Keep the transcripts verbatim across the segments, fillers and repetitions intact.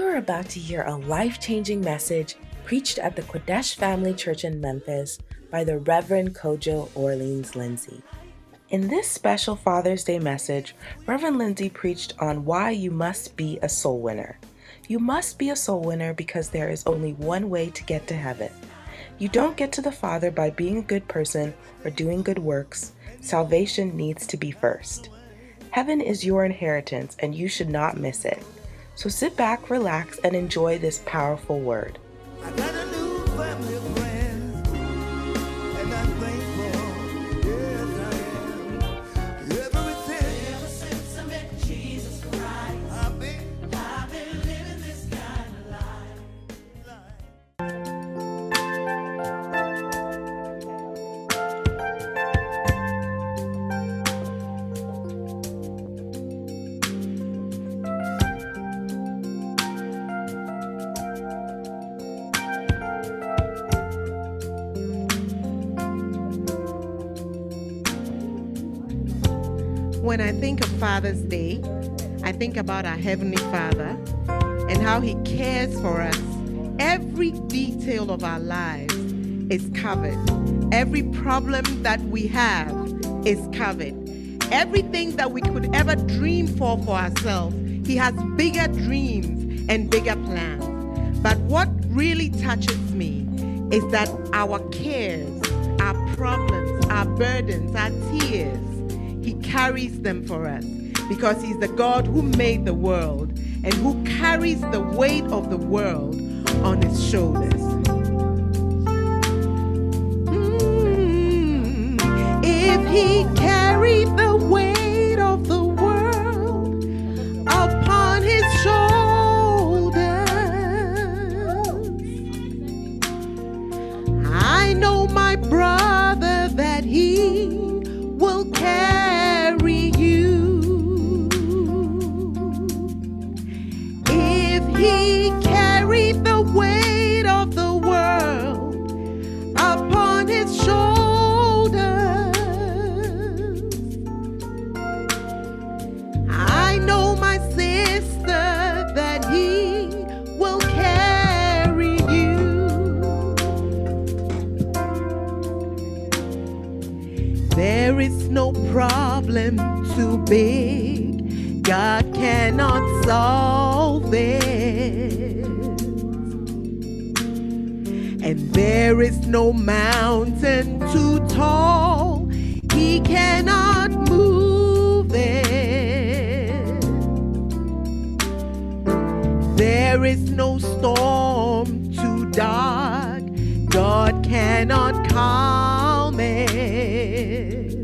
are about to hear a life-changing message preached at the Kodesh Family Church in Memphis by the Reverend Kojo Orleans Lindsay. In this special Father's Day message, Reverend Lindsay preached on why you must be a soul winner. You must be a soul winner because there is only one way to get to heaven. You don't get to the Father by being a good person or doing good works. Salvation needs to be first. Heaven is your inheritance and you should not miss it. So sit back, relax, and enjoy this powerful word. I got a new family of friends, and I'm thankful, yes I am. Everything, ever since I met Jesus Christ, I've been, I've been living this kind of life. When I think of Father's Day, I think about our Heavenly Father and how He cares for us. Every detail of our lives is covered. Every problem that we have is covered. Everything that we could ever dream for for ourselves, He has bigger dreams and bigger plans. But what really touches me is that our cares, our problems, our burdens, our tears, He carries them for us because He's the God who made the world and who carries the weight of the world on His shoulders. Mm, if He carried the weight of the world upon His shoulders, I know my brother that He will carry you. If He carried the weight of the world upon His shoulders, I know my sister that He will carry you. There is no problem too big, God cannot solve it. And there is no mountain too tall, He cannot move it. There is no storm too dark, God cannot calm it.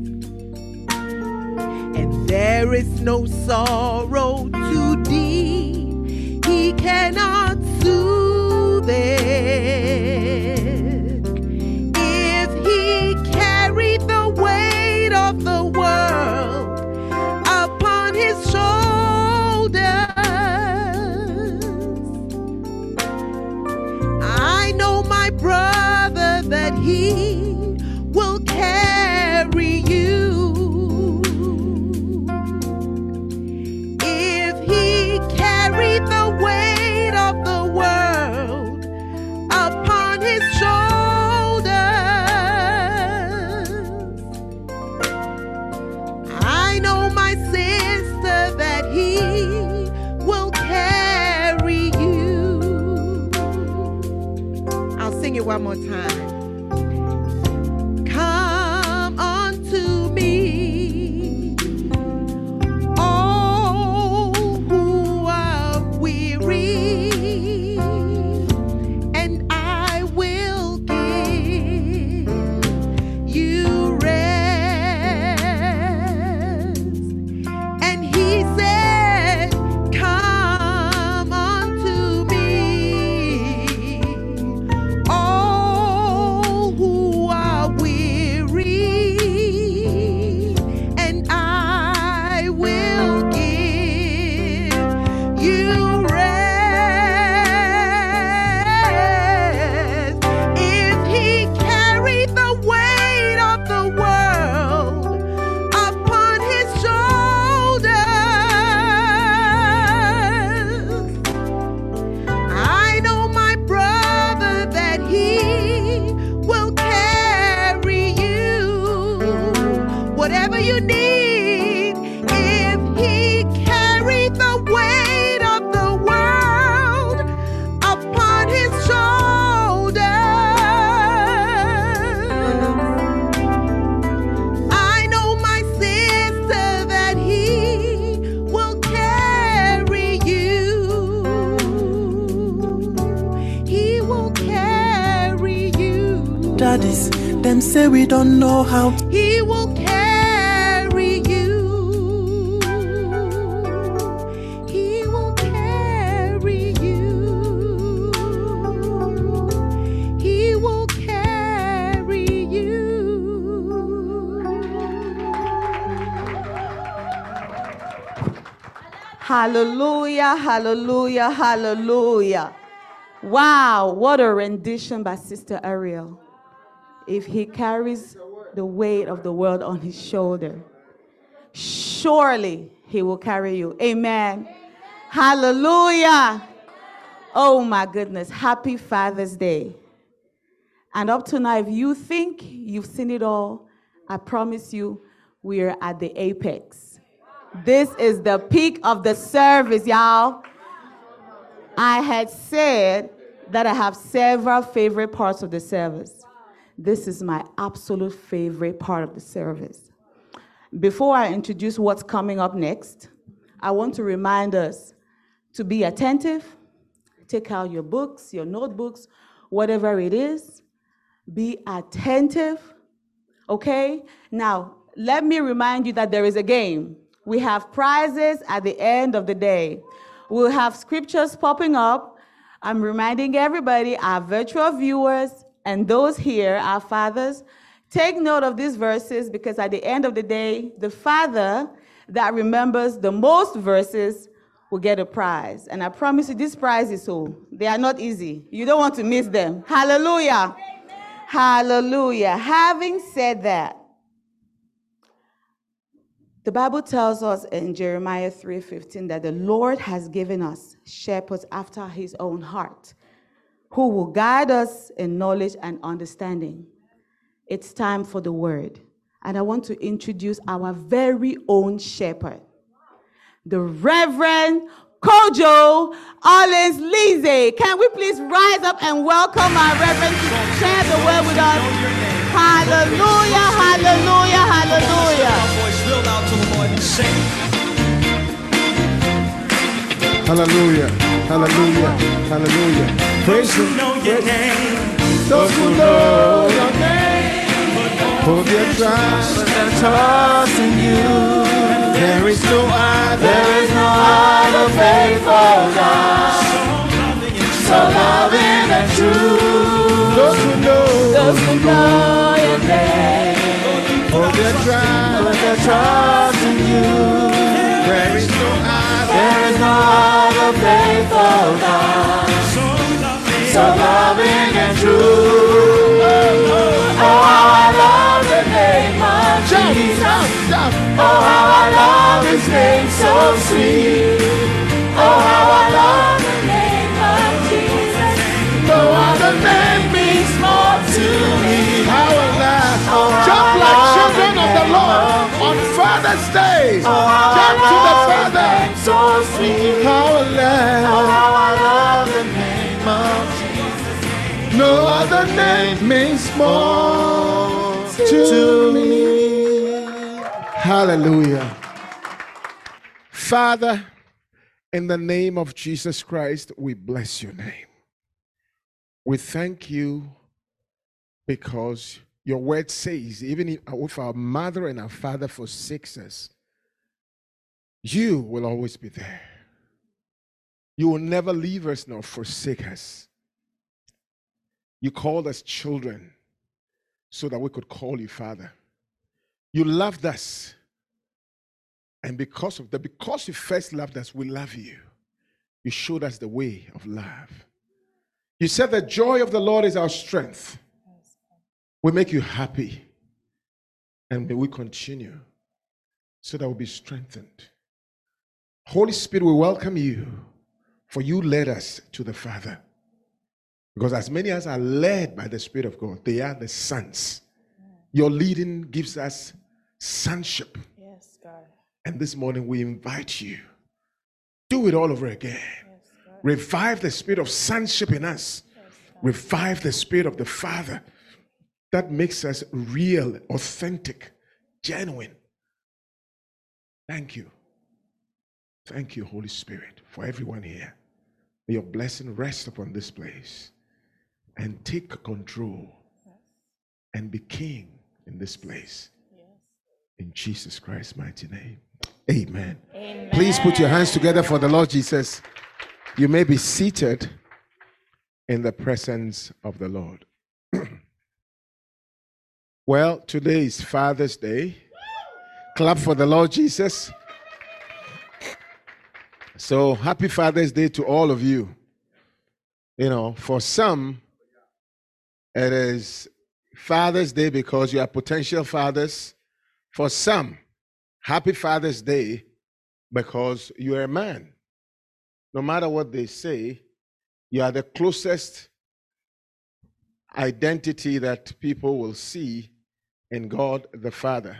And there is no sorrow too deep, He cannot soothe it. If He carried the weight of the world upon His shoulders, I know my brother that He will carry you. If He carried the weight of the world upon His shoulders, I know my sister that He will carry you. I'll sing it one more time. Come unto me, all who are weary, and I will give you rest. And He said, come unto me, all you need. If he carried the weight of the world upon his shoulders, I know, my sister, that he will carry you. He will carry you. Daddies, them say we don't know how. He will carry you. He will carry you. He will carry you. Hallelujah, hallelujah, hallelujah. Wow, what a rendition by Sister Ariel. If he carries the weight of the world on his shoulder, surely he will carry you. Amen. Amen. Hallelujah. Oh my goodness. Happy Father's Day. And up to now, if you think you've seen it all, I promise you, we're at the apex. This is the peak of the service, y'all. I had said that I have several favorite parts of the service. This is my absolute favorite part of the service. Before I introduce what's coming up next, I want to remind us to be attentive. Take out your books, your notebooks, whatever it is. Be attentive, okay? Now, let me remind you that there is a game. We have prizes at the end of the day. We'll have scriptures popping up. I'm reminding everybody, our virtual viewers, and those here, our fathers, take note of these verses, because at the end of the day, the father that remembers the most verses will get a prize. And I promise you, these prizes, so they are not easy. You don't want to miss them. Hallelujah. Amen. Hallelujah. Having said that, the Bible tells us in Jeremiah three fifteen that the Lord has given us shepherds after his own heart, who will guide us in knowledge and understanding. It's time for the word. And I want to introduce our very own shepherd, the Reverend Kojo Orleans Lizzie. Can we please rise up and welcome our Reverend to share the word with us? Hallelujah, hallelujah, hallelujah. Hallelujah, hallelujah, hallelujah. Praise Those who know your name, those who know your name, hold their trust and trust in you. There is no other, there is no other faithful God, so loving and true. Those who know, those who know your name, hold their trust, hold their trust in you. There is no other, there is no other faithful God, so loving and true. Oh, how I love the name of Jesus. Oh, how I love his name, so sweet. Oh, how I love the name of Jesus. No other name means more to me. How I love, oh, jump like children of the Lord on Father's Day. Oh, jump to the Father, so sweet. How I love, oh, how I love the name of Jesus. No other name means more to me. Hallelujah. Father, in the name of Jesus Christ, we bless your name. We thank you because your word says, even if our mother and our father forsakes us, you will always be there. You will never leave us nor forsake us. You called us children so that we could call you Father. You loved us. And because of that, because you first loved us, we love you. You showed us the way of love. You said the joy of the Lord is our strength. We make you happy. And may we continue so that we'll be strengthened. Holy Spirit, we welcome you, for you led us to the Father. Because as many as are led by the Spirit of God, they are the sons. Your leading gives us sonship. Yes, God. And this morning we invite you, do it all over again. Yes, God. Revive the spirit of sonship in us. Yes, God. Revive the spirit of the Father that makes us real, authentic, genuine. Thank you. Thank you, Holy Spirit, for everyone here. May your blessing rest upon this place and take control and be king in this place. Yes. In Jesus Christ's mighty name. Amen. Amen. Please put your hands together for the Lord Jesus. You may be seated in the presence of the Lord. Well, today is Father's Day. Clap for the Lord Jesus. So happy Father's Day to all of you. You know, for some, it is Father's Day because you are potential fathers. For some, happy Father's Day because you are a man. No matter what they say, you are the closest identity that people will see in God the Father.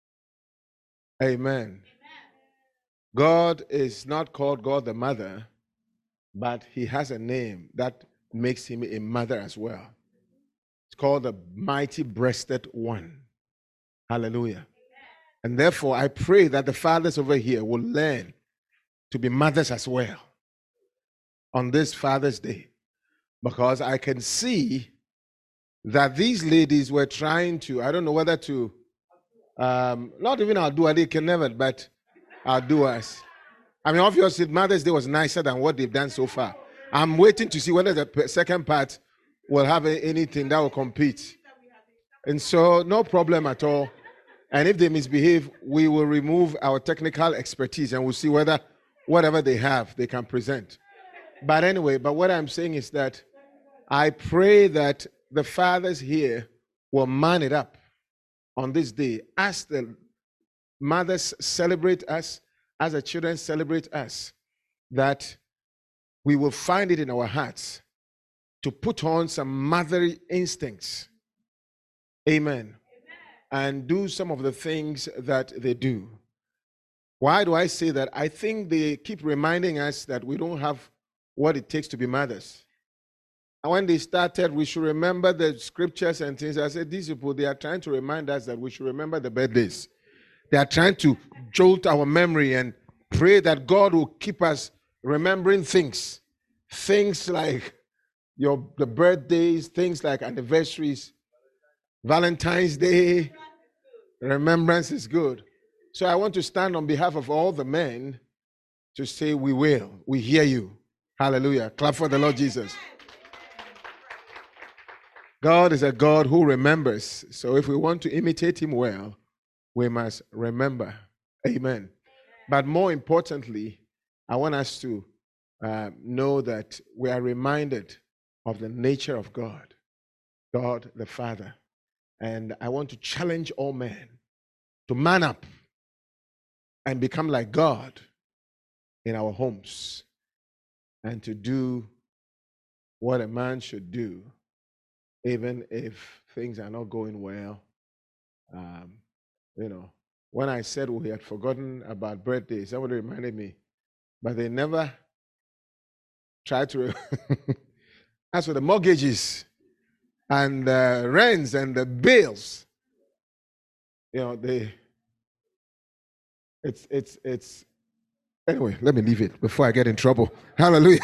Amen. God is not called God the Mother, but he has a name that makes him a mother as well. It's called the Mighty Breasted One. Hallelujah. And therefore, I pray that the fathers over here will learn to be mothers as well on this Father's Day, because I can see that these ladies were trying to, I don't know whether to, um, not even outdo, they can never, but outdo us. I mean, obviously, Mother's Day was nicer than what they've done so far. I'm waiting to see whether the p- second part will have a- anything that will compete. And so, no problem at all. And if they misbehave, we will remove our technical expertise and we'll see whether whatever they have, they can present. But anyway, but what I'm saying is that I pray that the fathers here will man it up on this day as the mothers celebrate us, as the children celebrate us, that we will find it in our hearts to put on some motherly instincts. Amen. And do some of the things that they do. Why do I say that? I think they keep reminding us that we don't have what it takes to be mothers. And when they started, we should remember the scriptures and things. I said, these people, they are trying to remind us that we should remember the birthdays. They are trying to jolt our memory and pray that God will keep us remembering things. Things like your the birthdays, things like anniversaries, Valentine's Day. Remembrance is good. So I want to stand on behalf of all the men to say, we will. We hear you. Hallelujah. Clap for the Lord Jesus. God is a God who remembers. So if we want to imitate him well, we must remember. Amen. But more importantly, I want us to uh, know that we are reminded of the nature of God, God the Father. And I want to challenge all men to man up and become like God in our homes and to do what a man should do, even if things are not going well. Um, you know, when I said we had forgotten about birthdays, somebody reminded me, but they never tried to. As for the mortgages and the rents and the bills, you know, they. It's it's it's. Anyway, let me leave it before I get in trouble. Hallelujah.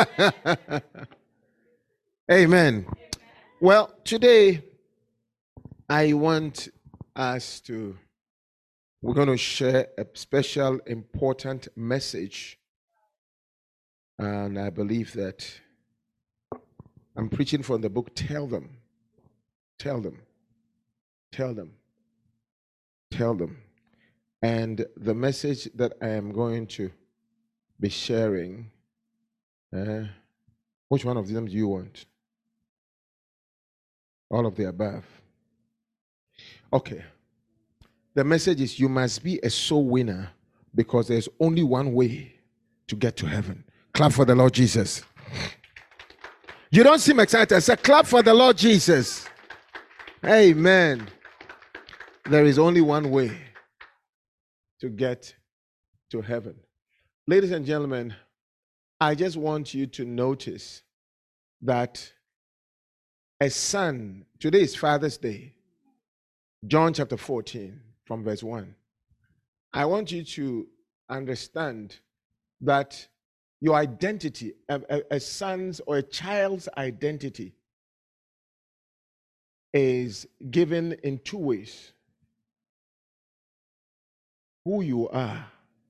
Amen. Well, today I want us to, we're going to share a special, important message. And I believe that I'm preaching from the book, Tell Them. Tell Them. Tell Them. Tell Them. And the message that I am going to be sharing, uh, which one of them do you want? All of the above. Okay. The message is you must be a soul winner because there's only one way to get to heaven. Clap for the Lord Jesus. You don't seem excited. I said, clap for the Lord Jesus. Amen. There is only one way to get to heaven. Ladies and gentlemen, I just want you to notice that a son, today is Father's Day, John chapter fourteen from verse one. I want you to understand that your identity, a, a, a son's or a child's identity, is given in two ways. Who you are,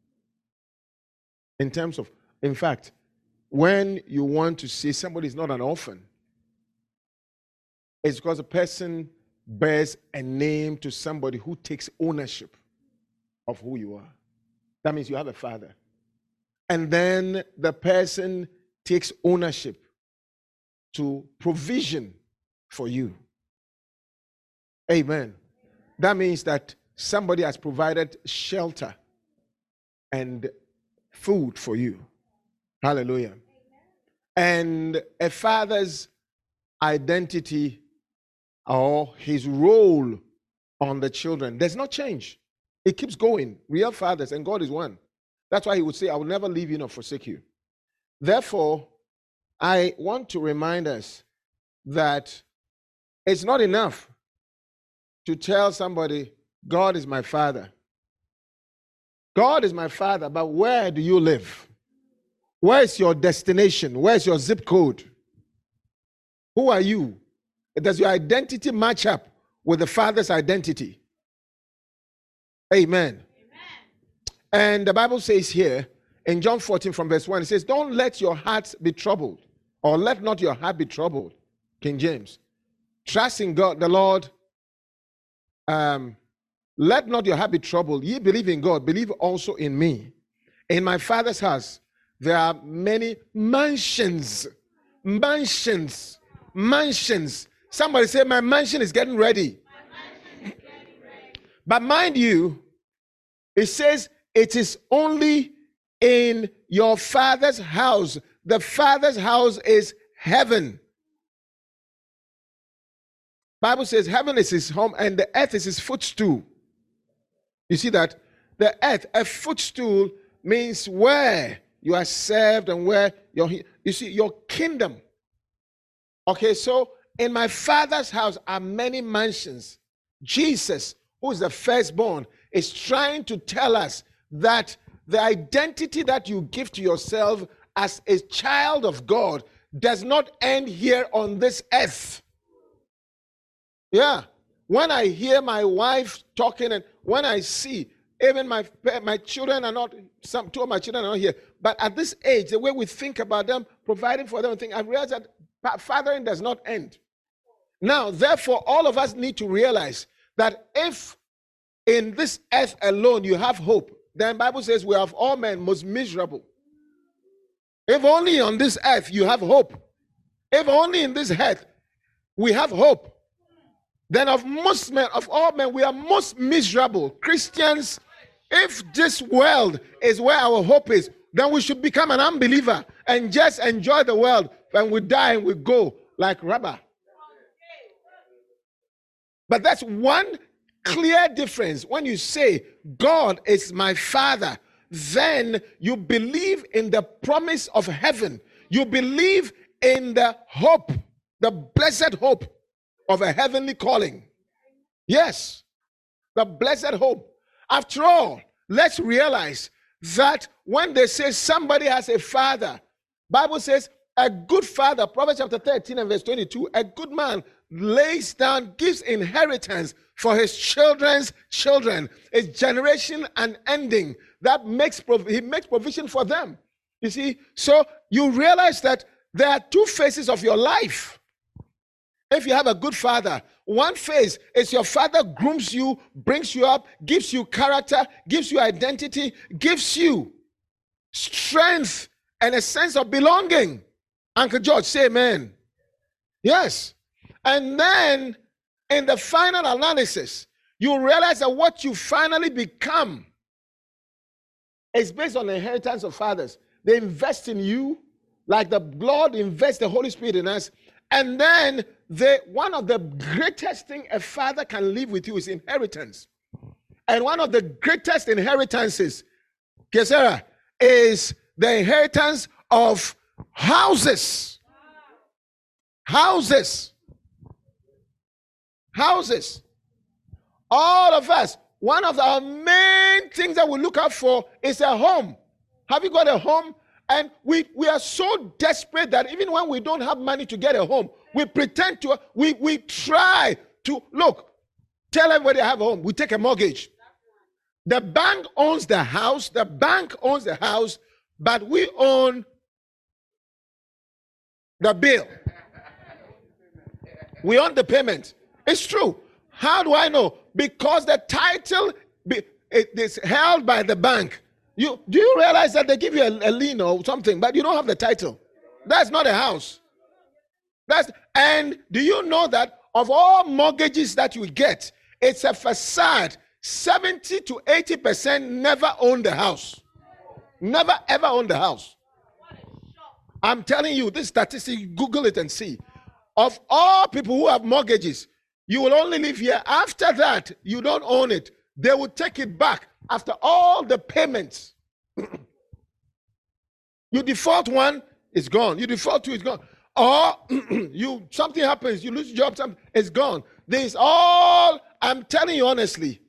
in terms of, in fact, when you want to say somebody is not an orphan, it's because a person bears a name to somebody who takes ownership of who you are. That means you have a father. And then the person takes ownership to provision for you. Amen. That means that somebody has provided shelter and food for you. Hallelujah. And a father's identity or his role on the children does not change. It keeps going. Real fathers, and God is one. That's why he would say, I will never leave you nor forsake you. Therefore, I want to remind us that it's not enough to tell somebody, God is my father. God is my father, but where do you live? Where is your destination? Where is your zip code? Who are you? Does your identity match up with the Father's identity? Amen. Amen. And the Bible says here in John fourteen from verse one, it says, don't let your heart be troubled, or let not your heart be troubled. King James. Trust in God, the Lord. Um, let not your heart be troubled. Ye believe in God, believe also in me. In my Father's house, there are many mansions. Mansions. Mansions. Somebody say, my mansion is getting ready. My mansion is getting ready. But mind you, it says it is only in your Father's house. The Father's house is heaven. Bible says heaven is his home and the earth is his footstool. You see that? The earth, a footstool, means where you are served and where you're, you see, your kingdom. Okay, so in my Father's house are many mansions. Jesus, who is the firstborn, is trying to tell us that the identity that you give to yourself as a child of God does not end here on this earth. Yeah. When I hear my wife talking and when I see even my my children are not, some two of my children are not here, but at this age, the way we think about them, providing for them, think, I realize that fathering does not end. Now, therefore, all of us need to realize that if in this earth alone you have hope, then the Bible says we are of all men most miserable. If only on this earth you have hope, if only in this earth we have hope, then of most men, of all men, we are most miserable. Christians, if this world is where our hope is, then we should become an unbeliever and just enjoy the world. When we die and we go like rubber. But that's one clear difference. When you say, God is my Father, then you believe in the promise of heaven. You believe in the hope, the blessed hope of a heavenly calling. Yes, the blessed hope. After all, let's realize that when they say somebody has a father, Bible says a good father, Proverbs chapter thirteen and verse twenty-two, a good man lays down, gives inheritance for his children's children. A generation unending that makes prov- he makes provision for them. You see, so you realize that there are two phases of your life. If you have a good father, one phase is your father grooms you, brings you up, gives you character, gives you identity, gives you strength and a sense of belonging. Uncle George, say amen. Yes. And then in the final analysis, you realize that what you finally become is based on the inheritance of fathers. They invest in you like the Lord invests the Holy Spirit in us. And then they, one of the greatest things a father can leave with you is inheritance. And one of the greatest inheritances, Kesera, is the inheritance of houses. Houses. Houses. All of us, one of our main things that we look out for is a home. Have you got a home? And we, we are so desperate that even when we don't have money to get a home, we pretend to, we, we try to, look, tell everybody I have a home. We take a mortgage. The bank owns the house. The bank owns the house, but we own the bill. We own the payment. It's true. How do I know? Because the title be, it is held by the bank. You do you realize that they give you a, a lien or something, but you don't have the title? That's not a house. That's and do you know that of all mortgages that you get, it's a facade. seventy to eighty percent never own the house. Never ever own the house. I'm telling you, this statistic, Google it and see. Of all people who have mortgages, you will only live here. After that, you don't own it. They will take it back after all the payments. You default one, it's gone. You default two, it's gone. Or you something happens, you lose your job, something, it's gone. This all, I'm telling you honestly.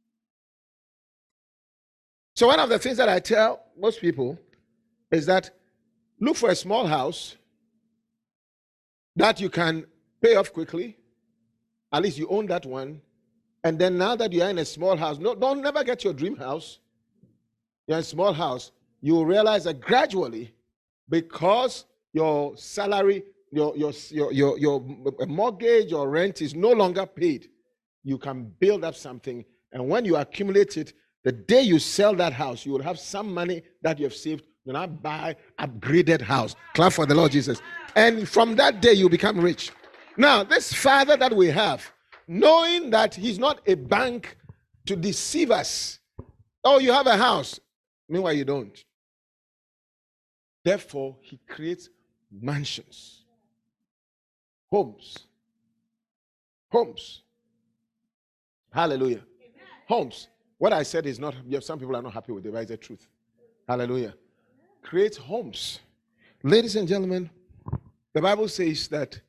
So one of the things that I tell most people is that look for a small house that you can pay off quickly. At least you own that one. And then now that you are in a small house, no, don't never get your dream house. You're in a small house. You will realize that gradually, because your salary, your, your, your, your, your mortgage or rent is no longer paid, you can build up something. And when you accumulate it, the day you sell that house, you will have some money that you have saved. You now buy upgraded house. Clap for the Lord Jesus. And from that day, you become rich. Now, this father that we have, knowing that he's not a bank to deceive us. Oh, you have a house. Meanwhile, you don't. Therefore, he creates mansions, homes, homes. Hallelujah. Amen. Homes. What I said is not, some people are not happy with it, but it's the truth. Hallelujah. Creates homes. Ladies and gentlemen, the Bible says that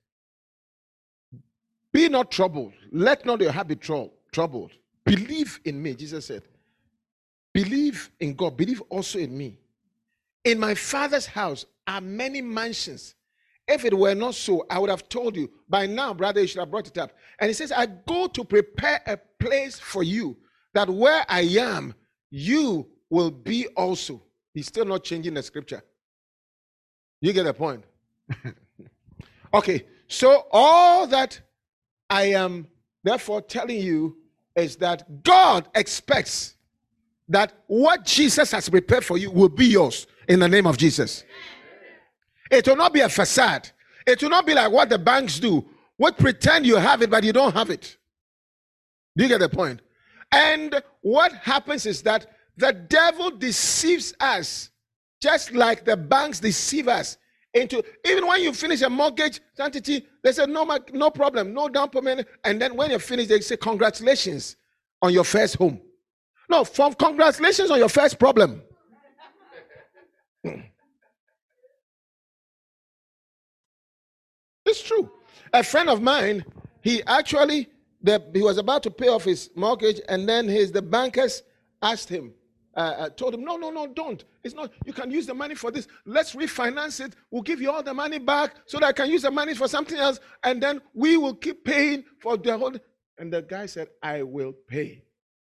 be not troubled. Let not your heart be tro- troubled. Believe in me, Jesus said. Believe in God. Believe also in me. In my Father's house are many mansions. If it were not so, I would have told you. By now, brother, you should have brought it up. And he says, I go to prepare a place for you, that where I am, you will be also. He's still not changing the scripture. You get the point? Okay, so all that I am therefore telling you is that God expects that what Jesus has prepared for you will be yours in the name of Jesus. It will not be a facade. It will not be like what the banks do, what pretend you have it, but you don't have it. Do you get the point? And what happens is that the devil deceives us just like the banks deceive us. Into even when you finish a mortgage entity, they say no, no problem, no down payment, and then when you finish, they say congratulations on your first home. No, from congratulations on your first problem. It's true. A friend of mine, he actually the, he was about to pay off his mortgage, and then his the bankers asked him. Uh, uh, told him, no, no, no, don't. It's not, you can use the money for this. Let's refinance it. We'll give you all the money back so that I can use the money for something else. And then we will keep paying for the whole. And the guy said, I will pay.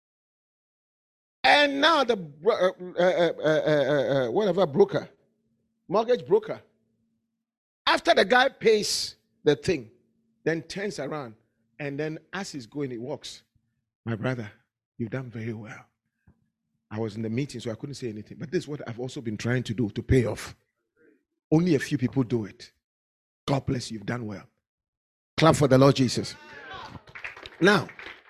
And now the, uh, uh, uh, uh, uh, whatever broker, mortgage broker, after the guy pays the thing, then turns around. And then as he's going, he walks. My brother, you've done very well. I was in the meeting, so I couldn't say anything. But this is what I've also been trying to do to pay off. Only a few people do it. God bless you. You've done well. Clap for the Lord Jesus. Now,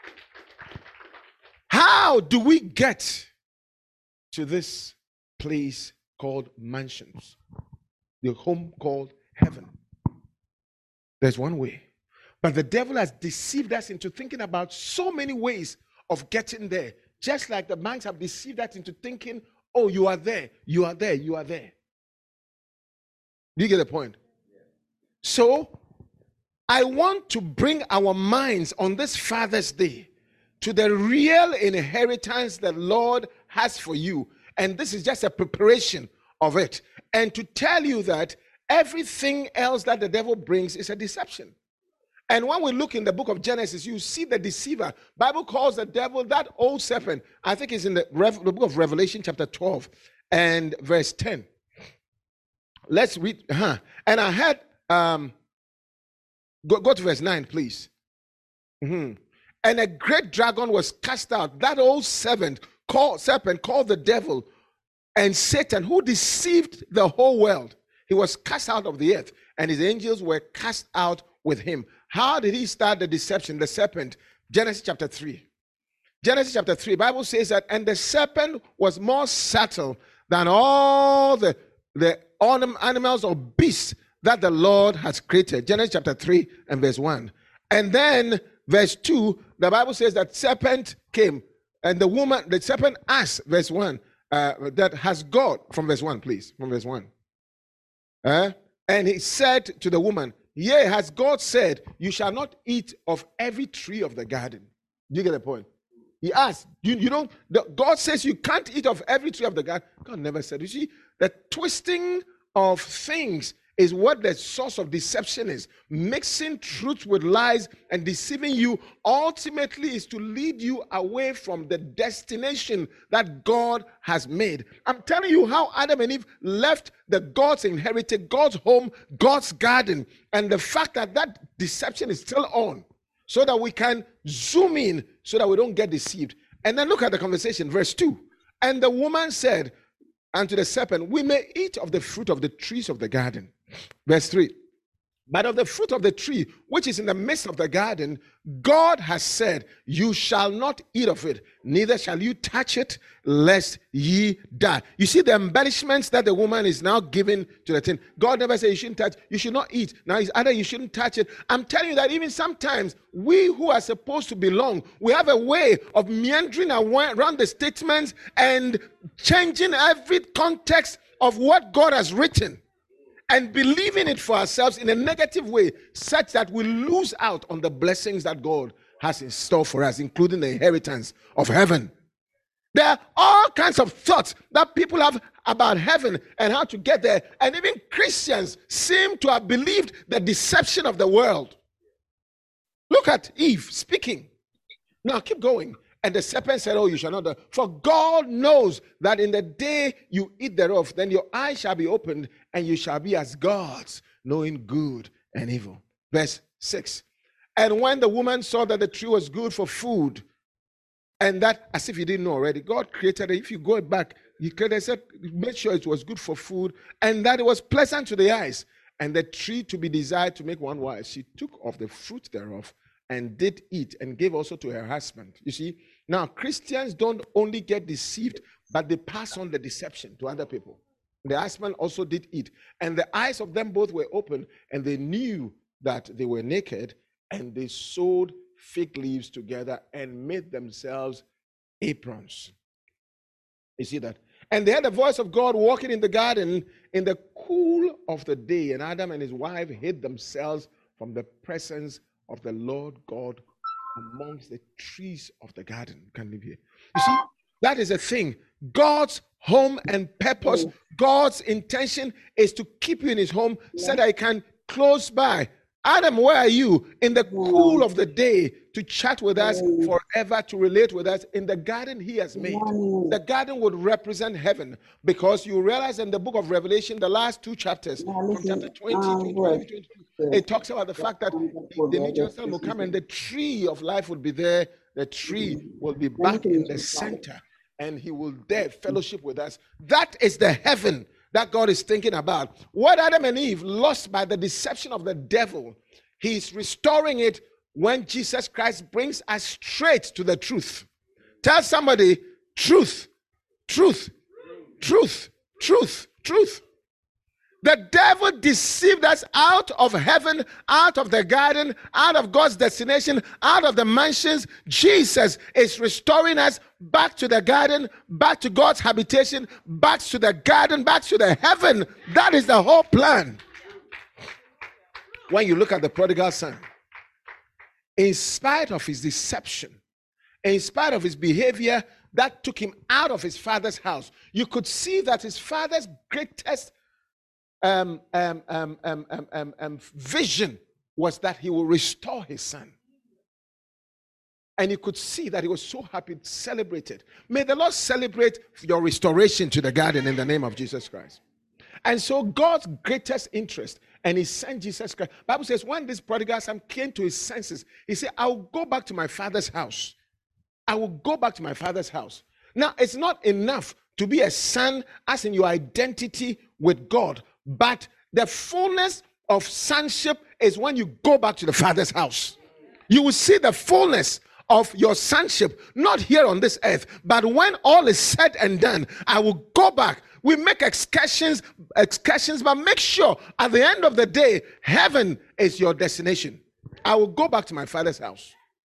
how do we get to this place called mansions? The home called heaven. There's one way. But the devil has deceived us into thinking about so many ways of getting there. Just like the minds have deceived us into thinking, oh, you are there, you are there, you are there. Do you get the point? So, I want to bring our minds on this Father's Day to the real inheritance that Lord has for you. And this is just a preparation of it. And to tell you that everything else that the devil brings is a deception. And when we look in the book of Genesis, you see the deceiver. Bible calls the devil that old serpent. I think it's in the, Rev- the book of Revelation chapter twelve and verse ten. Let's read. Huh. And I had, um, go, go to verse nine, please. Mm-hmm. And a great dragon was cast out, that old serpent called, serpent called the devil and Satan, who deceived the whole world. He was cast out of the earth, and his angels were cast out with him. How did he start the deception? The serpent, Genesis chapter three. Genesis chapter three, Bible says that, and the serpent was more subtle than all the, the animals or beasts that the Lord has created. Genesis chapter three and verse one. And then verse two, the Bible says that serpent came, and the woman, the serpent asked, verse one, uh, that has God, from verse one, please, from verse one. Uh, and he said to the woman, yea, has God said, you shall not eat of every tree of the garden? Do you get the point? He asked, you, you don't, the, God says you can't eat of every tree of the garden. God never said. You see, the twisting of things is what the source of deception is. Mixing truth with lies and deceiving you ultimately is to lead you away from the destination that God has made. I'm telling you how Adam and Eve left the God's inherited, God's home, God's garden, and the fact that that deception is still on, so that we can zoom in so that we don't get deceived. And then look at the conversation, verse two. And the woman said unto the serpent, we may eat of the fruit of the trees of the garden. Verse three. But of the fruit of the tree which is in the midst of the garden, God has said, you shall not eat of it, neither shall you touch it, lest ye die. You see the embellishments that the woman is now giving to the thing. God never said you shouldn't touch, you should not eat. Now it's either you shouldn't touch it. I'm telling you that even sometimes we who are supposed to belong, we have a way of meandering around the statements and changing every context of what God has written, and believing it for ourselves in a negative way, such that we lose out on the blessings that God has in store for us, including the inheritance of heaven. There are all kinds of thoughts that people have about heaven and how to get there. And even Christians seem to have believed the deception of the world. Look at Eve speaking. Now keep going. And the serpent said, oh, you shall not die. For God knows that in the day you eat thereof, then your eyes shall be opened, and you shall be as gods, knowing good and evil. Verse six. And when the woman saw that the tree was good for food, and that, as if you didn't know already, God created it. If you go back, He created, said, made sure it was good for food, and that it was pleasant to the eyes, and the tree to be desired to make one wise. She took of the fruit thereof, and did eat, and gave also to her husband. You see, now Christians don't only get deceived, but they pass on the deception to other people. The husband also did eat, and the eyes of them both were open, and they knew that they were naked, and they sewed fig leaves together and made themselves aprons. You see that? And they heard the voice of God walking in the garden in the cool of the day, and Adam and his wife hid themselves from the presence of the Lord God amongst the trees of the garden. You can live here. You see, that is a thing. God's home and purpose, God's intention is to keep you in his home so that he can close by. Adam, where are you? In the cool of the day, to chat with us forever, to relate with us in the garden he has made. The garden would represent heaven, because you realize in the book of Revelation, the last two chapters, from chapter twenty, twenty-one, twenty-two, it talks about the fact that the New Jerusalem will come and the tree of life will be there. The tree will be back in the center, and he will there fellowship with us. That is the heaven that God is thinking about. What Adam and Eve lost by the deception of the devil, he's restoring it when Jesus Christ brings us straight to the truth. Tell somebody, truth, truth, truth, truth, truth. The devil deceived us out of heaven, out of the garden, out of God's destination, out of the mansions. Jesus is restoring us back to the garden, back to God's habitation, back to the garden, back to the heaven. That is the whole plan. When you look at the prodigal son, in spite of his deception, in spite of his behavior that took him out of his father's house, you could see that his father's greatest Um, um, um, um, um, um, um, vision was that he will restore his son. And you could see that he was so happy, celebrated. May the Lord celebrate your restoration to the garden in the name of Jesus Christ. And so God's greatest interest, and he sent Jesus Christ. Bible says when this prodigal son came to his senses, he said, I will go back to my father's house. I will go back to my father's house. Now, it's not enough to be a son as in your identity with God. But the fullness of sonship is when you go back to the Father's house. You will see the fullness of your sonship, not here on this earth, but when all is said and done, I will go back. We make excursions, excursions, but make sure at the end of the day, heaven is your destination. I will go back to my Father's house.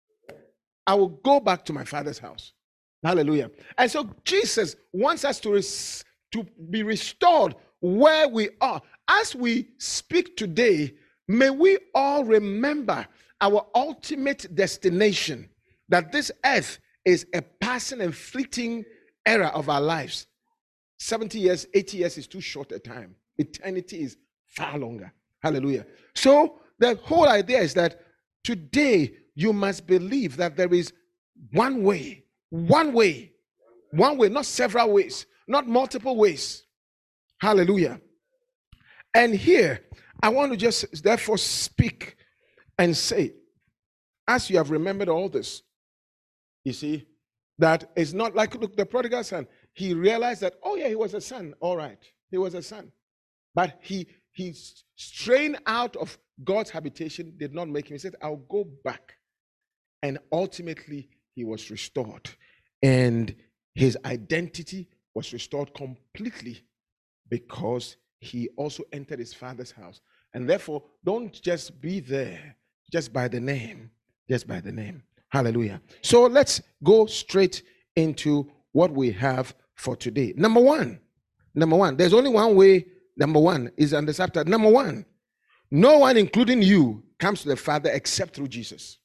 I will go back to my Father's house. Hallelujah. And so Jesus wants us to, res- to be restored where we are. As we speak today, may we all remember our ultimate destination, that this earth is a passing and fleeting era of our lives. seventy years, eighty years is too short a time. Eternity is far longer. Hallelujah. So the whole idea is that today you must believe that there is one way, one way, one way, not several ways, not multiple ways. Hallelujah. And here, I want to just therefore speak and say, as you have remembered all this, you see, that it's not like, look, the prodigal son, he realized that, oh yeah, he was a son. All right, he was a son. But he, he straying out of God's habitation did not make him. He said, I'll go back. And ultimately, he was restored. And his identity was restored completely, because he also entered his father's house. And therefore, don't just be there just by the name, just by the name. Hallelujah. So let's go straight into what we have for today. Number one, number one, there's only one way. Number one is on the chapter. Number one, no one, including you, comes to the Father except through Jesus.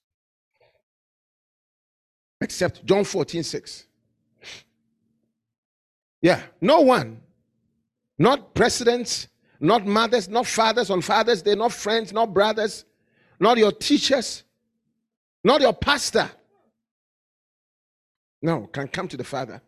Except John fourteen six. Yeah, no one. Not presidents, not mothers, not fathers on Father's Day, not friends, not brothers, not your teachers, not your pastor. No, can come to the Father,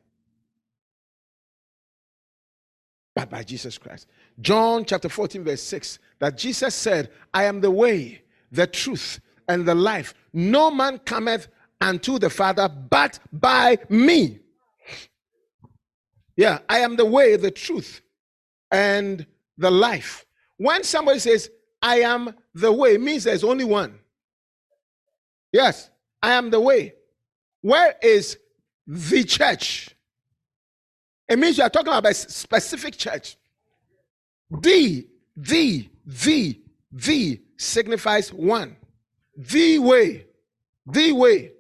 but by Jesus Christ. John chapter fourteen verse six, that Jesus said, I am the way, the truth, and the life. No man cometh unto the Father but by me. Yeah, I am the way, the truth, and the life. When somebody says, I am the way, it means there's only one. Yes, I am the way. Where is the church? It means you are talking about a specific church. The, the, the, the signifies one. The way, the way.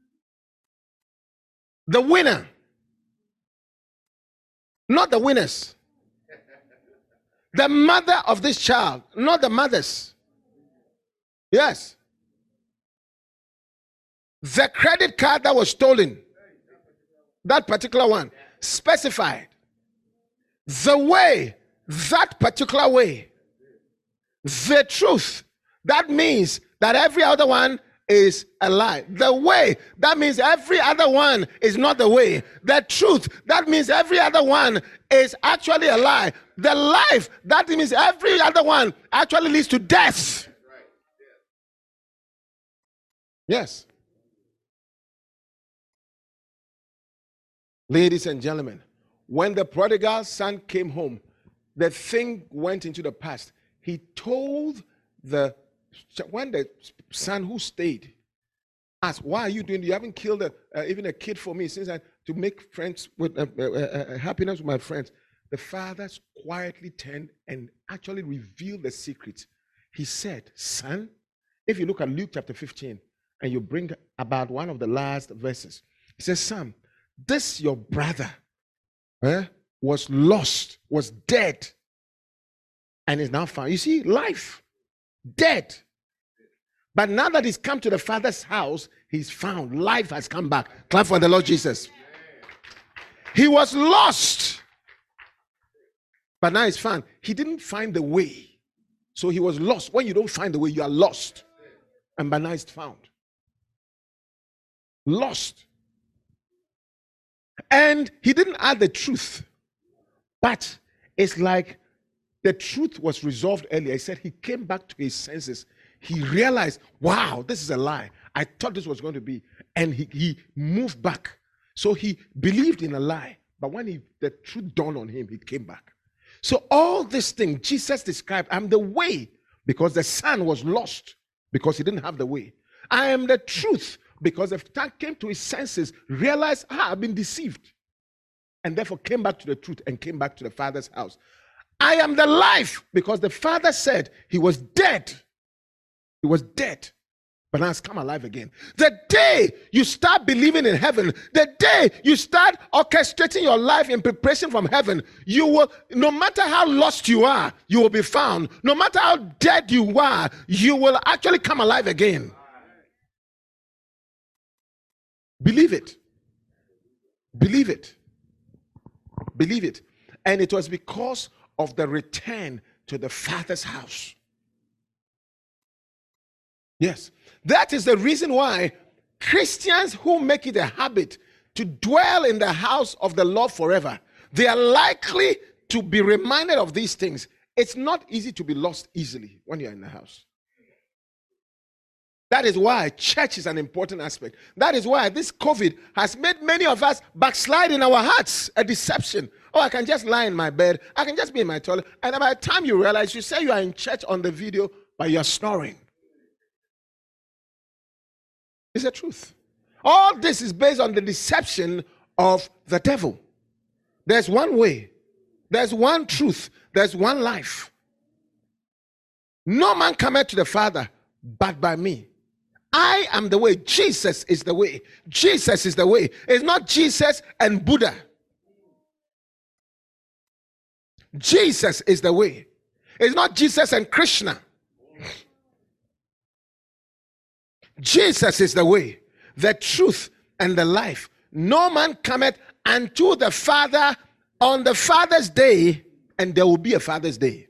The winner. Not the winners. The mother of this child, not the mothers. Yes. The credit card that was stolen, that particular one, specified. The way, that particular way. The truth, that means that every other one is a lie. The way, that means every other one is not the way. The truth, that means every other one is actually a lie. The life, that means every other one actually leads to death. Yes. Ladies and gentlemen, when the prodigal son came home, the thing went into the past. He told the, when the son who stayed asked, why are you doing, you haven't killed a, uh, even a kid for me since I, to make friends with uh, uh, uh, happiness with my friends. the father quietly turned and actually revealed the secret. He said, son, if you look at Luke chapter fifteen and you bring about one of the last verses, he says, son, this your brother eh, was lost, was dead, and is now found. You see, life, dead. But now that he's come to the father's house, he's found. Life has come back. Clap for the Lord Jesus. He was lost, but now he's found. He didn't find the way, so he was lost. When you don't find the way, you are lost. And by now he's found. Lost. And he didn't add the truth, but it's like the truth was resolved earlier. He said he came back to his senses. He realized, wow, this is a lie. I thought this was going to be. And he, he moved back. So he believed in a lie. But when he, the truth dawned on him, he came back. So all this thing, Jesus described, I'm the way, because the son was lost, because he didn't have the way. I am the truth, because the son came to his senses, realized, ah, I've been deceived. And therefore came back to the truth and came back to the father's house. I am the life, because the father said he was dead. He was dead, but now has come alive again. The day you start believing in heaven, the day you start orchestrating your life in preparation from heaven, you will, no matter how lost you are, you will be found. No matter how dead you are, you will actually come alive again. Believe it. Believe it. Believe it. And it was because of the return to the Father's house. Yes, that is the reason why Christians who make it a habit to dwell in the house of the Lord forever, they are likely to be reminded of these things. It's not easy to be lost easily when you're in the house. That is why church is an important aspect. That is why this COVID has made many of us backslide in our hearts, a deception. Oh, I can just lie in my bed. I can just be in my toilet. And by the time you realize, you say you are in church on the video, but you're snoring. It's the truth. All this is based on the deception of the devil. There's one way. There's one truth. There's one life. No man cometh to the Father but by me. I am the way. Jesus is the way. Jesus is the way. It's not Jesus and Buddha. Jesus is the way. It's not Jesus and Krishna. Jesus is the way, the truth, and the life. No man cometh unto the Father on the Father's day, and there will be a Father's day.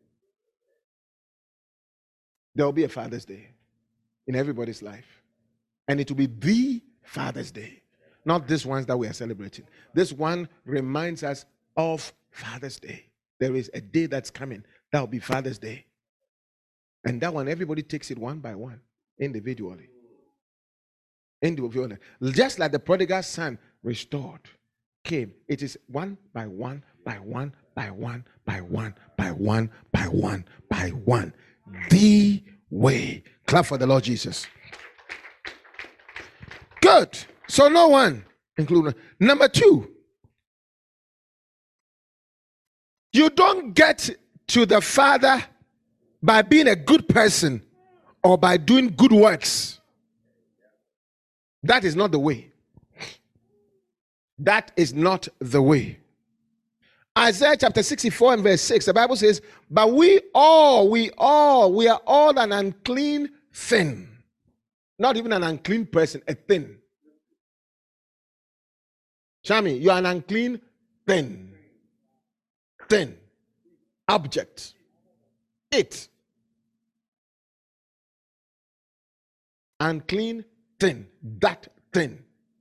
There will be a Father's day in everybody's life. And it will be the Father's Day, not this ones that we are celebrating. This one reminds us of Father's Day. There is a day that's coming. That will be Father's Day. And that one, everybody takes it one by one. Individually. Individually. Just like the prodigal son restored came. It is one by one, by one, by one, by one, by one, by one, by one. The way. Clap for the Lord Jesus. Good. So no one, including. Number two. You don't get to the Father by being a good person or by doing good works. That is not the way. That is not the way. Isaiah chapter sixty-four and verse six, the Bible says, but we all, we all, we are all an unclean thing. Not even an unclean person, a thing. Shami, you are an unclean thing. Thing. Object. It. Unclean thing. That thing.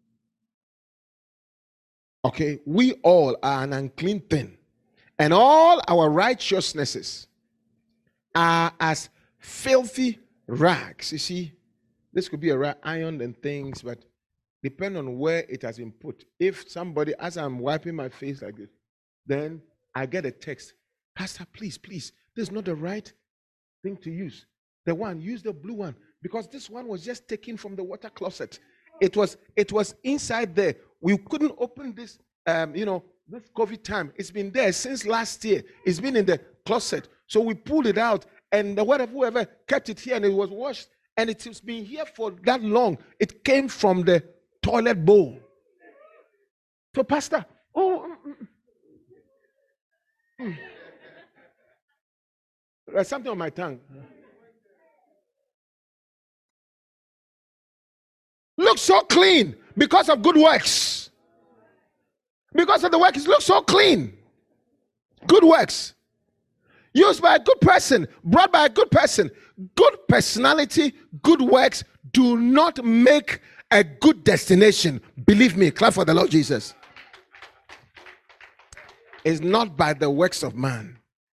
Okay, we all are an unclean thing. And all our righteousnesses are as filthy rags. You see, this could be a rag ironed and things, but depending on where it has been put. If somebody, as I'm wiping my face like this, then I get a text. Pastor, please, please, this is not the right thing to use. The one, use the blue one. Because this one was just taken from the water closet. It was, it was inside there. We couldn't open this, um, you know, this COVID time, it's been there since last year. It's been in the closet. So we pulled it out, and the whatever whoever kept it here, and it was washed, and it's been here for that long. It came from the toilet bowl. So, Pastor, oh, mm, mm, mm. There's something on my tongue. Looks so clean because of good works. Because of the works, it looks so clean. Good works. Used by a good person, brought by a good person. Good personality, good works do not make a good destination. Believe me, clap for the Lord Jesus. It's not by the works of man.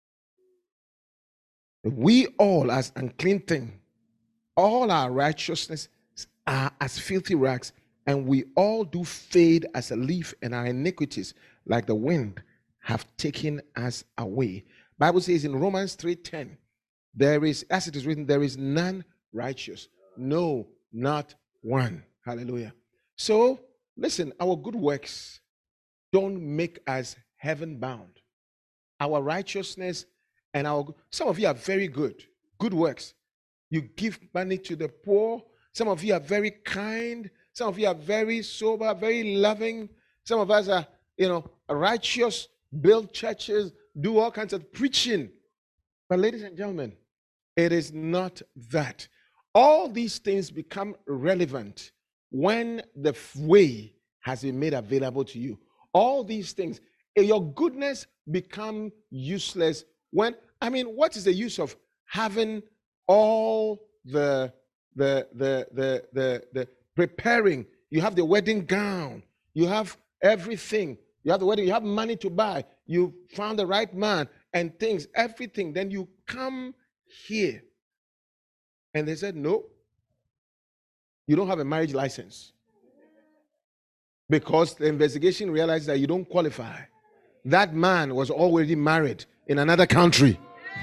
We all, as unclean thing, all our righteousness are as filthy rags, and we all do fade as a leaf, and our iniquities, like the wind, have taken us away. Bible says in Romans three ten, there is, as it is written, there is none righteous, no, not one. Hallelujah. So, listen, our good works don't make us heaven bound. Our righteousness and our, some of you are very good, good works. You give money to the poor. Some of you are very kind. Some of you are very sober, very loving. Some of us are, you know, righteous, build churches, do all kinds of preaching. But ladies and gentlemen, it is not that. All these things become relevant when the way has been made available to you. All these things, your goodness become useless when, I mean, what is the use of having all the The, the, the, the, the preparing? You have the wedding gown, you have everything, you have the wedding, you have money to buy, you found the right man and things, everything. Then you come here and they said, no, you don't have a marriage license, because the investigation realized that you don't qualify. That man was already married in another country.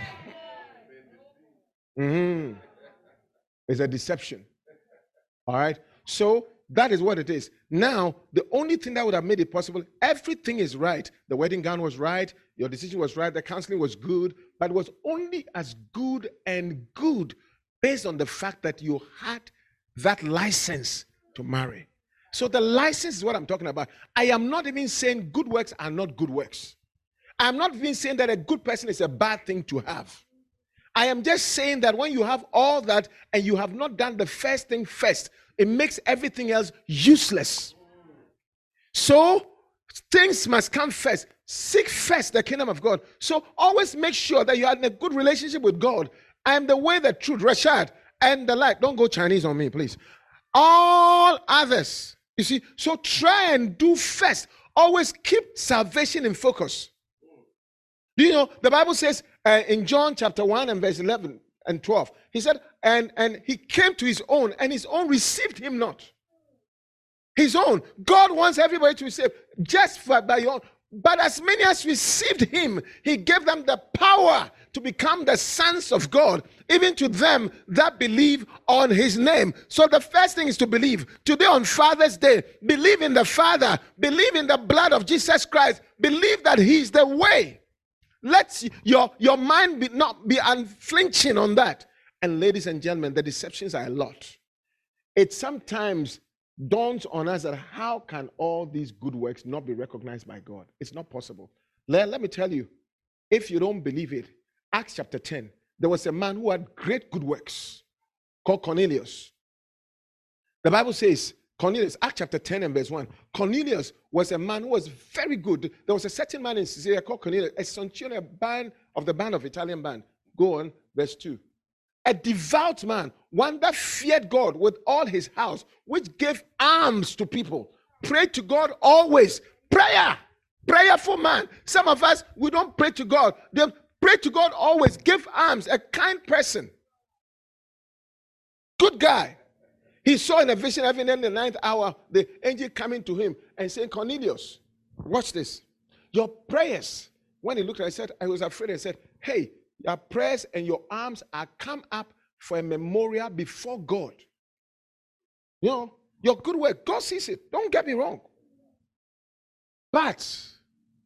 Mm-hmm. It's a deception. All right. So that is what it is. Now, the only thing that would have made it possible, everything is right. The wedding gown was right. Your decision was right. The counseling was good. But it was only as good and good based on the fact that you had that license to marry. So the license is what I'm talking about. I am not even saying good works are not good works. I'm not even saying that a good person is a bad thing to have. I am just saying that when you have all that and you have not done the first thing first, it makes everything else useless. So things must come first. Seek first the kingdom of God. So always make sure that you are in a good relationship with God. I am the way, the truth, Rashad, and the light. Don't go Chinese on me, please. All others. You see, so try and do first. Always keep salvation in focus. Do you know, the Bible says uh, in John chapter one and verse eleven and twelve, he said, and, and he came to his own, and his own received him not. His own. God wants everybody to receive, just for, by your own. But as many as received him, he gave them the power to become the sons of God, even to them that believe on his name. So the first thing is to believe. Today on Father's Day, believe in the Father, believe in the blood of Jesus Christ, believe that he's the way. Let your, your mind be not be unflinching on that. And ladies and gentlemen, the deceptions are a lot. It sometimes dawns on us that how can all these good works not be recognized by God? It's not possible. Let, let me tell you, if you don't believe it, Acts chapter ten, there was a man who had great good works called Cornelius. The Bible says, Cornelius, Acts chapter ten and verse one. Cornelius was a man who was very good. There was a certain man in Caesarea called Cornelius, a centurion, a band of the band of Italian band. Go on, verse two. A devout man, one that feared God with all his house, which gave alms to people. Prayed to God always. Prayer. Prayerful man. Some of us, we don't pray to God. They pray to God always. Give alms. A kind person. Good guy. He saw in a vision, even in the ninth hour, the angel coming to him and saying, Cornelius, watch this. Your prayers. When he looked at it, he said, I was afraid. I said, hey, your prayers and your arms are come up for a memorial before God. You know, your good work, God sees it. Don't get me wrong. But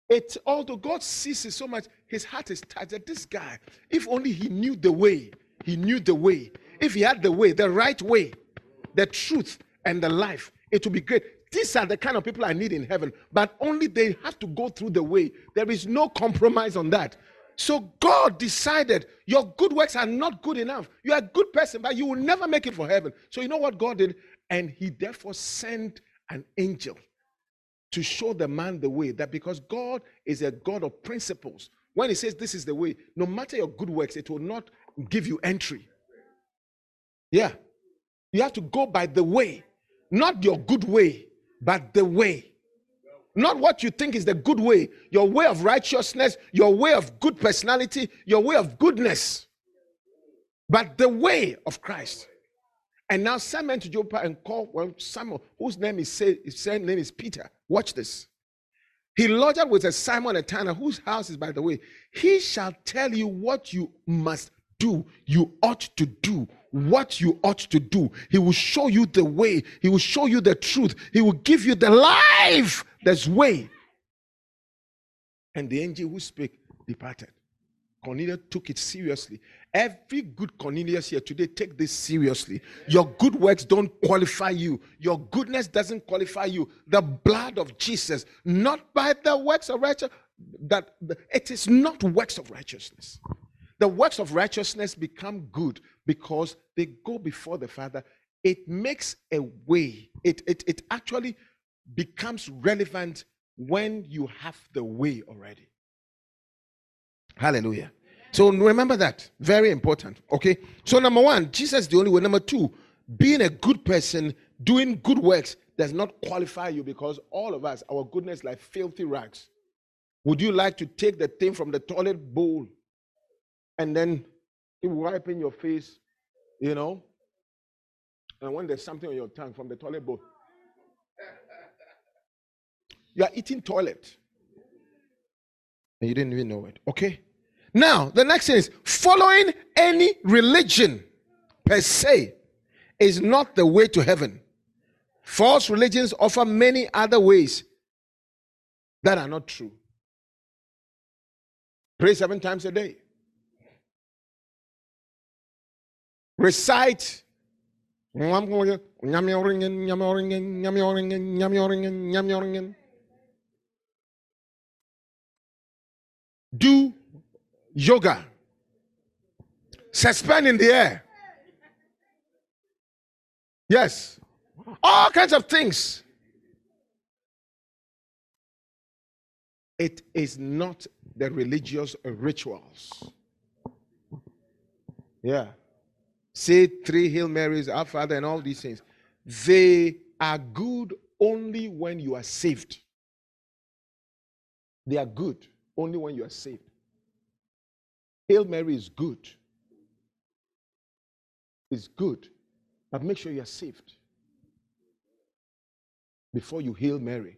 It, although God sees it so much, his heart is touched that this guy, if only he knew the way, he knew the way. If he had the way, the right way, the truth and the life, it would be great. These are the kind of people I need in heaven, but only they have to go through the way. There is no compromise on that. So God decided your good works are not good enough. You are a good person, but you will never make it for heaven. So you know what God did? And he therefore sent an angel to show the man the way, that because God is a God of principles. When he says this is the way, no matter your good works, it will not give you entry. Yeah. You have to go by the way, not your good way, but the way. Not what you think is the good way, your way of righteousness, your way of good personality, your way of goodness, but the way of Christ. And now send men to Joppa and call well, Simon, whose name is said, his name is Peter. Watch this. He lodged with a Simon a tanner, whose house is by the way. He shall tell you what you must do, you ought to do, what you ought to do. He will show you the way. He will show you the truth. He will give you the life. There's way. And the angel who spake departed. Cornelius took it seriously. Every good Cornelius here today, take this seriously. Your good works don't qualify you. Your goodness doesn't qualify you. The blood of Jesus, not by the works of righteousness. That it is not works of righteousness. The works of righteousness become good because they go before the Father. It makes a way. It, it, it actually becomes relevant when you have the way already. Hallelujah. So remember that. Very important. Okay. So number one, Jesus is the only way. Number two, being a good person, doing good works does not qualify you, because all of us, our goodness like filthy rags. Would you like to take the thing from the toilet bowl and then keep wiping your face, you know? And when there's something on your tongue from the toilet bowl, you are eating toilet. And you didn't even know it. Okay? Now, the next thing is, following any religion per se is not the way to heaven. False religions offer many other ways that are not true. Pray seven times a day. Recite. Do yoga. Suspend in the air. Yes. All kinds of things. It is not the religious rituals. Yeah. Say three Hail Marys, Our Father, and all these things. They are good only when you are saved. They are good only when you are saved. Hail Mary is good. It's good. But make sure you are saved before you Hail Mary.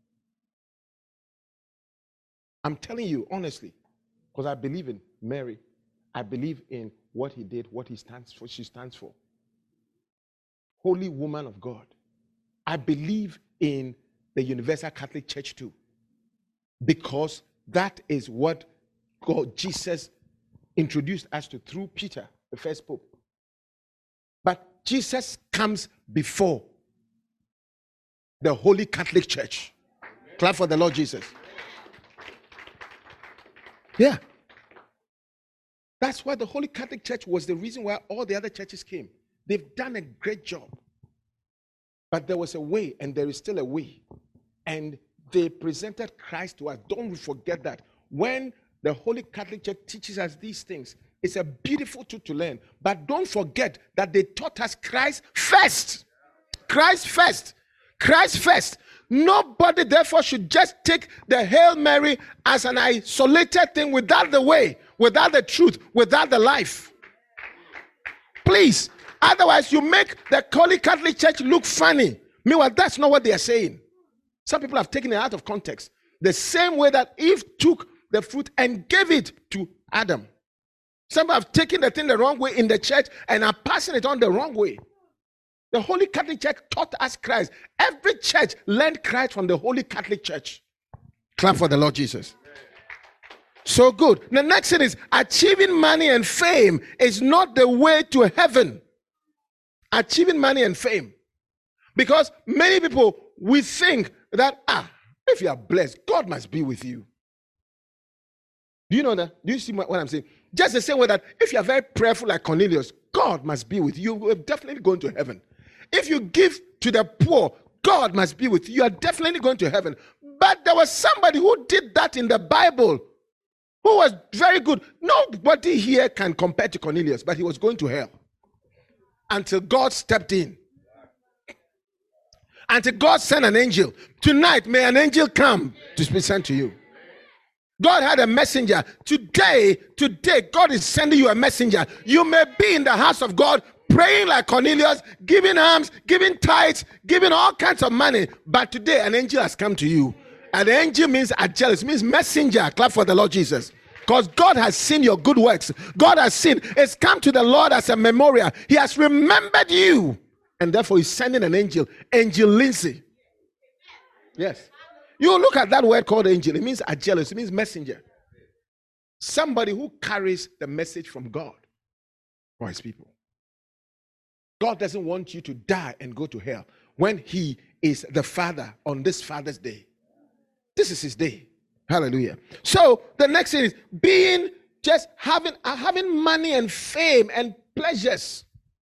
I'm telling you honestly, because I believe in Mary. I believe in what he did, what he stands for, she stands for. Holy woman of God. I believe in the Universal Catholic Church too, because that is what God, Jesus introduced us to through Peter, the first pope. But Jesus comes before the Holy Catholic Church. Clap for the Lord Jesus. Yeah. That's why the Holy Catholic Church was the reason why all the other churches came. They've done a great job. But there was a way, and there is still a way. And they presented Christ to us. Don't forget that. When the Holy Catholic Church teaches us these things, it's a beautiful tool to learn. But don't forget that they taught us Christ first. Christ first. Christ first. Nobody, therefore, should just take the Hail Mary as an isolated thing without the way, without the truth, without the life. Please. Otherwise, you make the Holy Catholic Church look funny. Meanwhile, that's not what they are saying. Some people have taken it out of context. The same way that Eve took the fruit and gave it to Adam. Some have taken the thing the wrong way in the church and are passing it on the wrong way. The Holy Catholic Church taught us Christ. Every church learned Christ from the Holy Catholic Church. Clap for the Lord Jesus. So good. The next thing is achieving money and fame is not the way to heaven. Achieving money and fame. Because many people, we think that, ah, if you are blessed, God must be with you. Do you know that? Do you see what I'm saying? Just the same way that if you are very prayerful like Cornelius, God must be with you. You are definitely going to heaven. If you give to the poor, God must be with you. You are definitely going to heaven. But there was somebody who did that in the Bible who was very good. Nobody here can compare to Cornelius, but he was going to hell until God stepped in. Until God sent an angel. Tonight, may an angel come to be sent to you. God had a messenger. Today, today, God is sending you a messenger. You may be in the house of God praying like Cornelius, giving alms, giving tithes, giving all kinds of money. But today, an angel has come to you. An angel means angelus, means messenger. Clap for the Lord Jesus. Because God has seen your good works. God has seen. It's come to the Lord as a memorial. He has remembered you. And therefore, he's sending an angel. Angel Lindsay. Yes. You look at that word called angel. It means angelus. It means messenger. Somebody who carries the message from God for his people. God doesn't want you to die and go to hell when he is the Father on this Father's Day. This is his day. Hallelujah. So the next thing is being just having uh, having money and fame and pleasures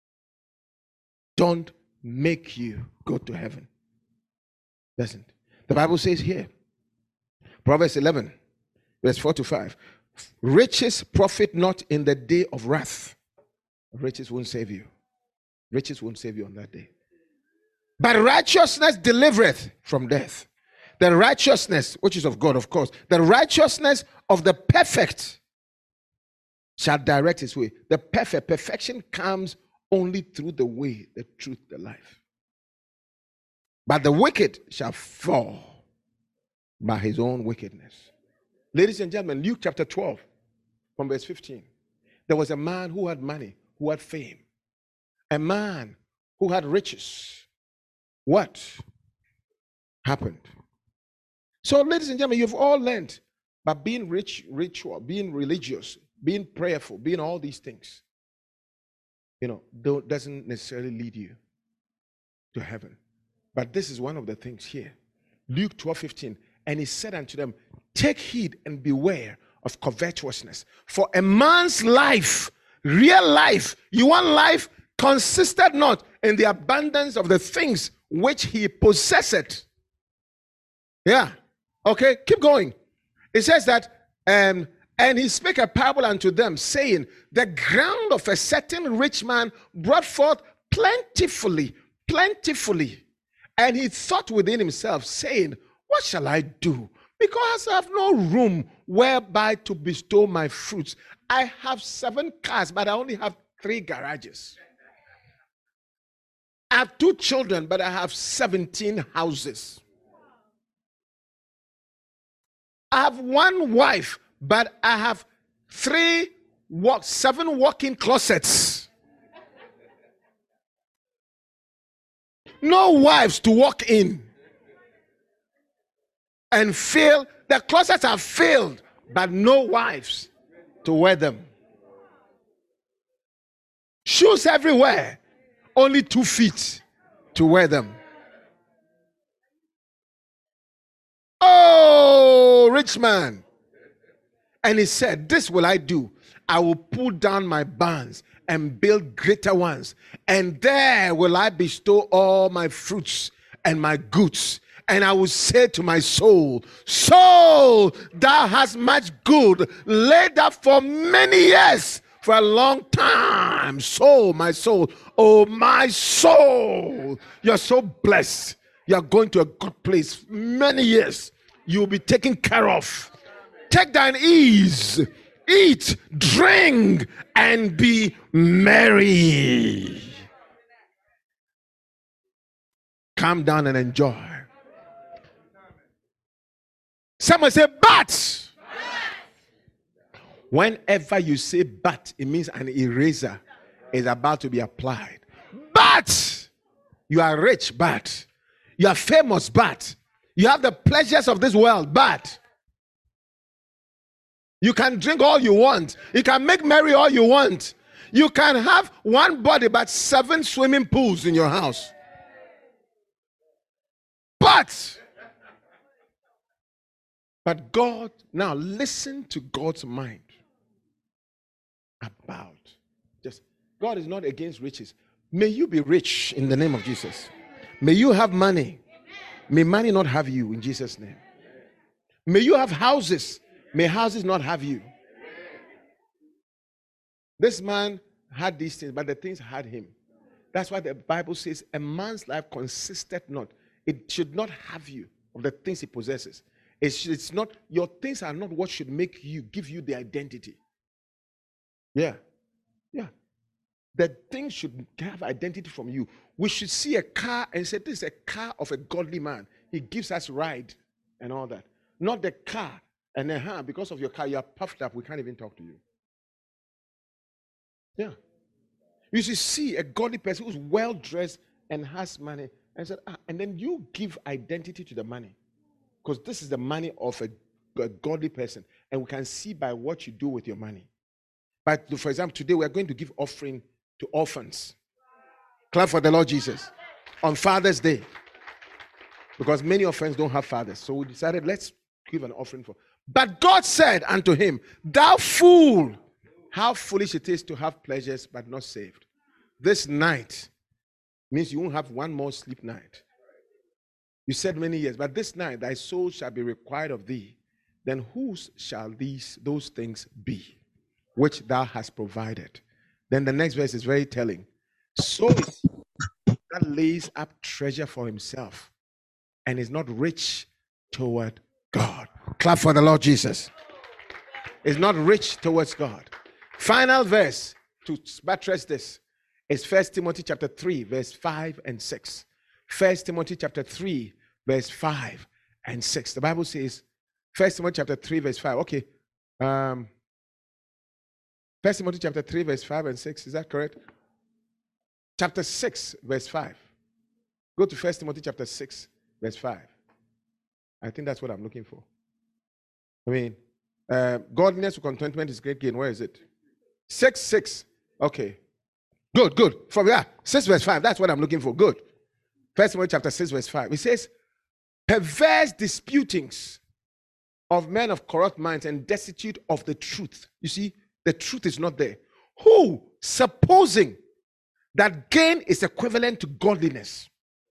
don't make you go to heaven. Doesn't. The Bible says here, Proverbs eleven, verse four to five, riches profit not in the day of wrath. Riches won't save you. Riches won't save you on that day. But righteousness delivereth from death. The righteousness, which is of God, of course, the righteousness of the perfect shall direct his way. The perfect, perfection comes only through the way, the truth, the life. But the wicked shall fall by his own wickedness. Ladies and gentlemen, Luke chapter twelve, from verse fifteen. There was a man who had money, who had fame. A man who had riches. What happened? So, ladies and gentlemen, you've all learned by being rich, ritual, being religious, being prayerful, being all these things, you know, don't, doesn't necessarily lead you to heaven. But this is one of the things here. Luke twelve fifteen. And he said unto them, take heed and beware of covetousness. For a man's life, real life, you want life, consisted not in the abundance of the things which he possessed. Yeah. Okay, keep going. It says that, um, and he spake a parable unto them, saying, the ground of a certain rich man brought forth plentifully, plentifully. And he thought within himself, saying, what shall I do? Because I have no room whereby to bestow my fruits. I have seven cars, but I only have three garages. I have two children, but I have seventeen houses. I have one wife, but I have three, walk, seven walk-in closets. No wives to walk in and fill. The closets are filled, but no wives to wear them. Shoes everywhere, only two feet to wear them. Oh, rich man. And he said, this will I do. I will pull down my barns and build greater ones. And there will I bestow all my fruits and my goods. And I will say to my soul, soul, thou hast much good laid up for many years, for a long time. Soul, my soul, oh my soul, you're so blessed. You're going to a good place. Many years you'll be taken care of. Take thine ease, eat, drink, and be merry. Calm down and enjoy. Someone say, but. Whenever you say but, it means an eraser is about to be applied. But you are rich, but you are famous, but you have the pleasures of this world, but You can drink all you want. You can make merry all you want. You can have one body but seven swimming pools in your house. But, but God, now listen to God's mind about just, God is not against riches. May you be rich in the name of Jesus. May you have money. May money not have you in Jesus' name. May you have houses. May houses not have you. This man had these things, but the things had him. That's why the Bible says a man's life consisted not. It should not have you of the things he possesses. It's, it's not, your things are not what should make you, give you the identity. Yeah. Yeah. The things should have identity from you. We should see a car and say, this is a car of a godly man. He gives us ride and all that. Not the car. And then, huh, because of your car, you are puffed up. We can't even talk to you. Yeah. You should see a godly person who's well-dressed and has money. And said, ah, and then you give identity to the money. Because this is the money of a, a godly person. And we can see by what you do with your money. But for example, today we are going to give offering to orphans. Clap for the Lord Jesus. On Father's Day. Because many orphans don't have fathers. So we decided, let's give an offering for. But God said unto him, thou fool, how foolish it is to have pleasures but not saved. This night means you won't have one more sleep night. You said many years, but this night thy soul shall be required of thee. Then whose shall these those things be, which thou hast provided? Then the next verse is very telling. So is he that lays up treasure for himself and is not rich toward God. Clap for the Lord Jesus. Is not rich towards God. Final verse to buttress this is First Timothy chapter three, verse five and six. First Timothy chapter three, verse five and six. The Bible says, First Timothy chapter three, verse five. Okay. Um, First Timothy chapter three, verse five and six. Is that correct? Chapter six, verse five. Go to First Timothy chapter six, verse five. I think that's what I'm looking for. I mean, uh, godliness with contentment is great gain. Where is it? Six, six. Okay. Good, good. From yeah, six verse five. That's what I'm looking for. Good. First Timothy chapter six, verse five. It says, perverse disputings of men of corrupt minds and destitute of the truth. You see, the truth is not there. Who, supposing that gain is equivalent to godliness,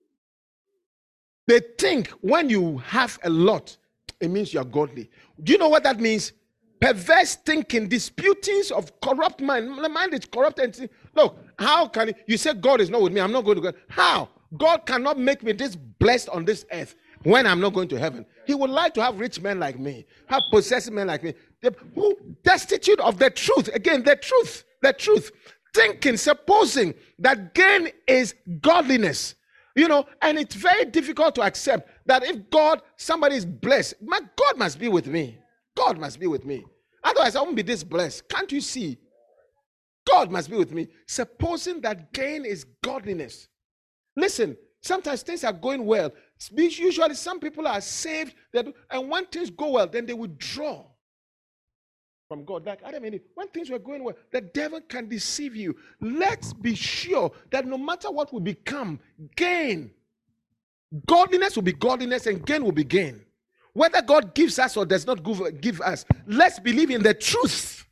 they think when you have a lot, it means you are godly. Do you know what that means? Perverse thinking, disputings of corrupt mind. The mind is corrupt. And look, how can you, you say God is not with me? I'm not going to God. How? God cannot make me this blessed on this earth when I'm not going to heaven. He would like to have rich men like me, have possessive men like me, they, who destitute of the truth. Again, the truth, the truth. Thinking, supposing that gain is godliness. You know, and it's very difficult to accept that if God, somebody is blessed, my God must be with me. God must be with me. Otherwise, I won't be this blessed. Can't you see? God must be with me. Supposing that gain is godliness. Listen, sometimes things are going well. Usually, some people are saved, and when things go well, then they withdraw from God. Like Adam and Eve, when things were going well, the devil can deceive you. Let's be sure that no matter what will become, gain. Godliness will be godliness and gain will be gain. Whether God gives us or does not give us, let's believe in the truth.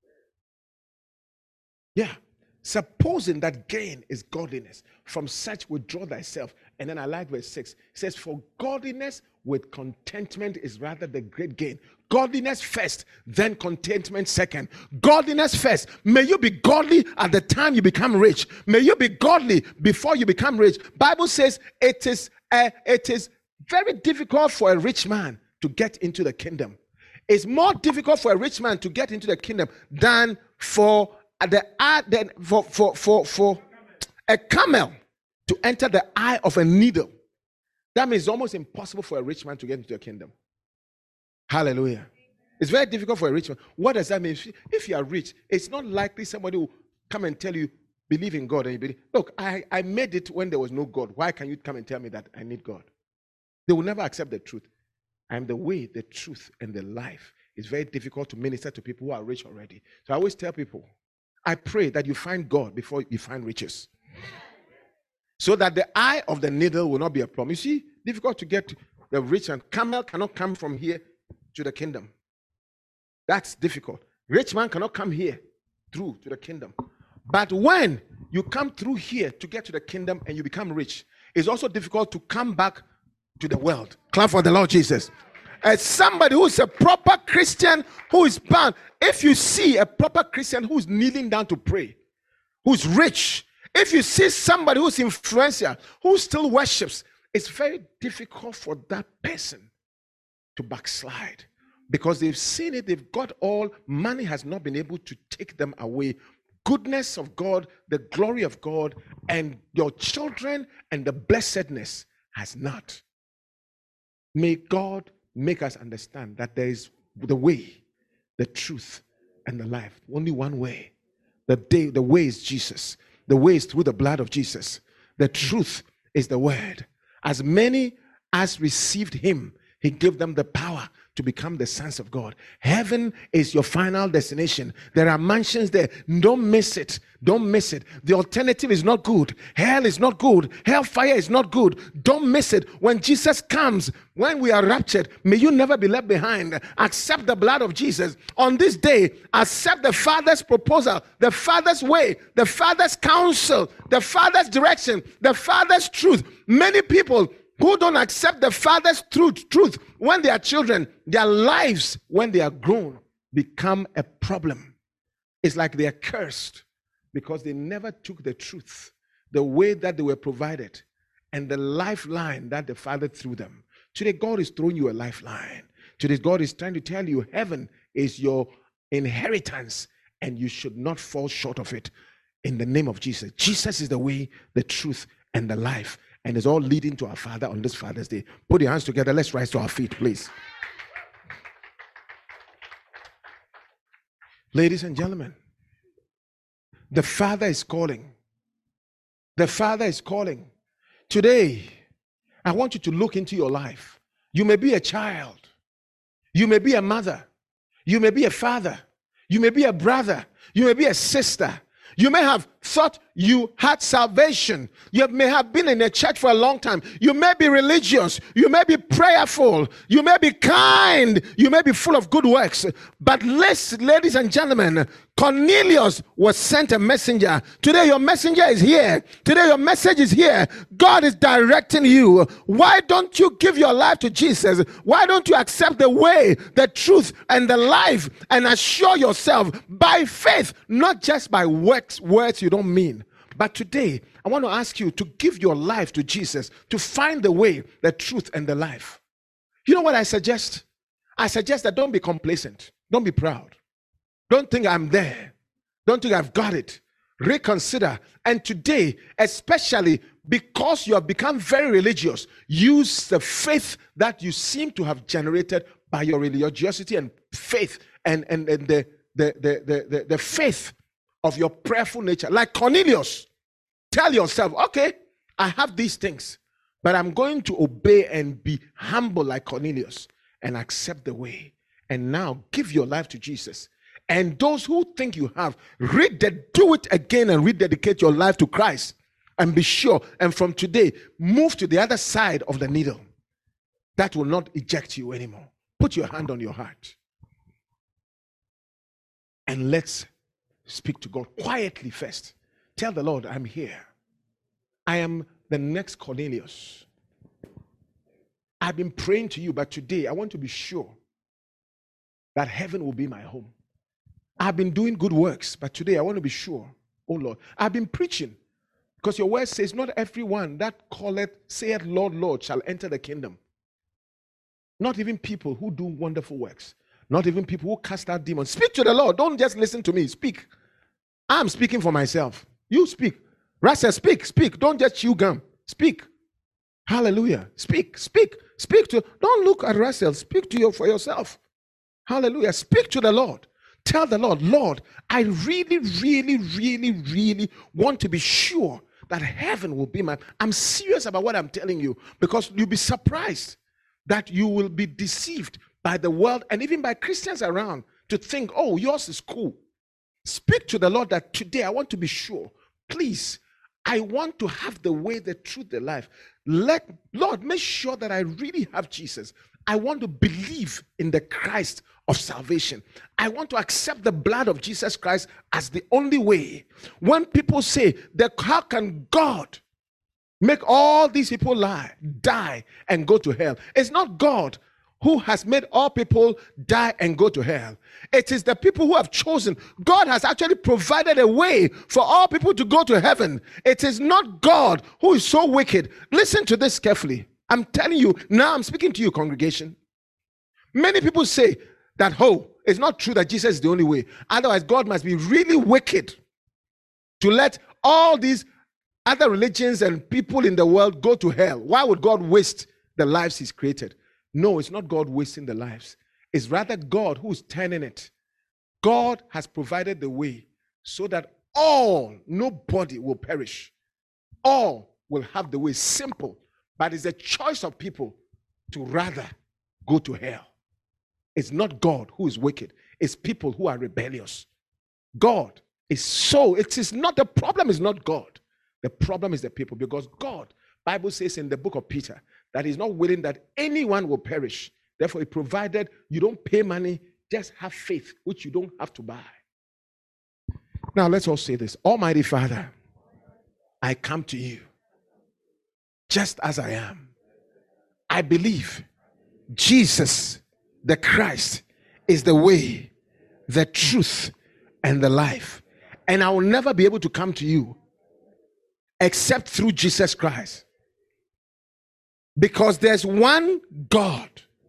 Yeah. Supposing that gain is godliness, from such withdraw thyself. And then I like verse six. It says, for godliness with contentment is rather the great gain. Godliness first, then contentment second. Godliness first. May you be godly at the time you become rich. May you be godly before you become rich. Bible says it is uh, it is very difficult for a rich man to get into the kingdom. It's more difficult for a rich man to get into the kingdom than for the uh, than for for for for a camel to enter the eye of a needle. That means it's almost impossible for a rich man to get into the kingdom. Hallelujah. It's very difficult for a rich man. What does that mean? If you are rich, it's not likely somebody will come and tell you, believe in God. And you believe, look, I, I made it when there was no God. Why can you come and tell me that I need God? They will never accept the truth. I am the way, the truth, and the life. it's very difficult to minister to people who are rich already. So I always tell people, I pray that you find God before you find riches. So that the eye of the needle will not be a problem. You see, difficult to get the rich, and camel cannot come from here to the kingdom. That's difficult. Rich man cannot come here through to the kingdom. But when you come through here to get to the kingdom and you become rich, it's also difficult to come back to the world. Clap for the Lord Jesus. As somebody who is a proper Christian, who is bound, if you see a proper Christian who is kneeling down to pray, who's rich, if you see somebody who's influential, who still worships, it's very difficult for that person to backslide because they've seen it, they've got all, money has not been able to take them away. Goodness of God, the glory of God, and your children and the blessedness has not. May God make us understand that there is the way, the truth, and the life. Only one way. The day, the way is Jesus. The way is through the blood of Jesus. The truth is the word. As many as received him, he gave them the power to become the sons of God. Heaven is your final destination. There are mansions there. Don't miss it. Don't miss it. The alternative is not good. Hell is not good. Hellfire is not good. Don't miss it. When Jesus comes, when we are raptured, may you never be left behind. Accept the blood of Jesus. On this day, accept the Father's proposal, the Father's way, the Father's counsel, the Father's direction, the Father's truth. Many people who don't accept the Father's truth, truth when they are children, their lives, when they are grown, become a problem. It's like they are cursed because they never took the truth, the way that they were provided, and the lifeline that the Father threw them. Today, God is throwing you a lifeline. Today, God is trying to tell you heaven is your inheritance, and you should not fall short of it in the name of Jesus. Jesus is the way, the truth, and the life. And it's all leading to our Father on this Father's Day. Put your hands together. Let's rise to our feet, please. Ladies and gentlemen, the Father is calling. The Father is calling. Today, I want you to look into your life. You may be a child. You may be a mother. You may be a father. You may be a brother. You may be a sister. You may have thought you had salvation. You may have been in a church for a long time. You may be religious. You may be prayerful. You may be kind. You may be full of good works. But listen, ladies and gentlemen, Cornelius was sent a messenger. Today your messenger is here. Today your message is here. God is directing you. Why don't you give your life to Jesus? Why don't you accept the way, the truth, and the life and assure yourself by faith, not just by works, words you don't mean. But today, I want to ask you to give your life to Jesus, to find the way, the truth, and the life. You know what I suggest? I suggest that don't be complacent. Don't be proud. Don't think I'm there. Don't think I've got it. Reconsider. And today, especially because you have become very religious, use the faith that you seem to have generated by your religiosity and faith and, and, and the, the, the, the, the, the faith of your prayerful nature. Like Cornelius, tell yourself, okay, I have these things, but I'm going to obey and be humble like Cornelius and accept the way. And now give your life to Jesus. And those who think you have, read that, do it again and rededicate your life to Christ. And be sure, and from today, move to the other side of the needle. That will not eject you anymore. Put your hand on your heart. And let's speak to God quietly first. Tell the Lord, I'm here. I am the next Cornelius. I've been praying to you, but today I want to be sure that heaven will be my home. I've been doing good works, but today I want to be sure, oh Lord. I've been preaching, because your word says, not everyone that calleth, saith, Lord, Lord, shall enter the kingdom. Not even people who do wonderful works. Not even people who cast out demons. Speak to the Lord. Don't just listen to me. Speak. I'm speaking for myself. You speak. Russell, speak, speak. Don't just chew gum. Speak. Hallelujah. Speak, speak, speak to. Don't look at Russell. Speak to you for yourself. Hallelujah. Speak to the Lord. Tell the Lord, Lord, I really, really, really, really want to be sure that heaven will be my. I'm serious about what I'm telling you, because you'll be surprised that you will be deceived by the world and even by Christians around to think, oh, yours is cool. Speak to the Lord that today I want to be sure. Please, I want to have the way, the truth, the life. Let, Lord, make sure that I really have Jesus. I want to believe in the Christ of salvation. I want to accept the blood of Jesus Christ as the only way. When people say, that how can God make all these people lie, die, and go to hell? It's not God who has made all people die and go to hell. It is the people who have chosen. God has actually provided a way for all people to go to heaven. It is not God who is so wicked. Listen to this carefully. I'm telling you, now I'm speaking to you, congregation. Many people say that, oh, it's not true that Jesus is the only way. Otherwise, God must be really wicked to let all these other religions and people in the world go to hell. Why would God waste the lives he's created? No, it's not God wasting the lives. It's rather God who's turning it. God has provided the way so that all, nobody will perish. All will have the way. Simple. But it's a choice of people to rather go to hell. It's not God who is wicked. It's people who are rebellious. God is so, it is not, the problem is not God. The problem is the people, because God, Bible says in the book of Peter, that he's not willing that anyone will perish. Therefore, he provided you don't pay money, just have faith, which you don't have to buy. Now, let's all say this. Almighty Father, I come to you just as I am. I believe Jesus, the Christ, is the way, the truth, and the life. And I will never be able to come to you except through Jesus Christ. Because there's one God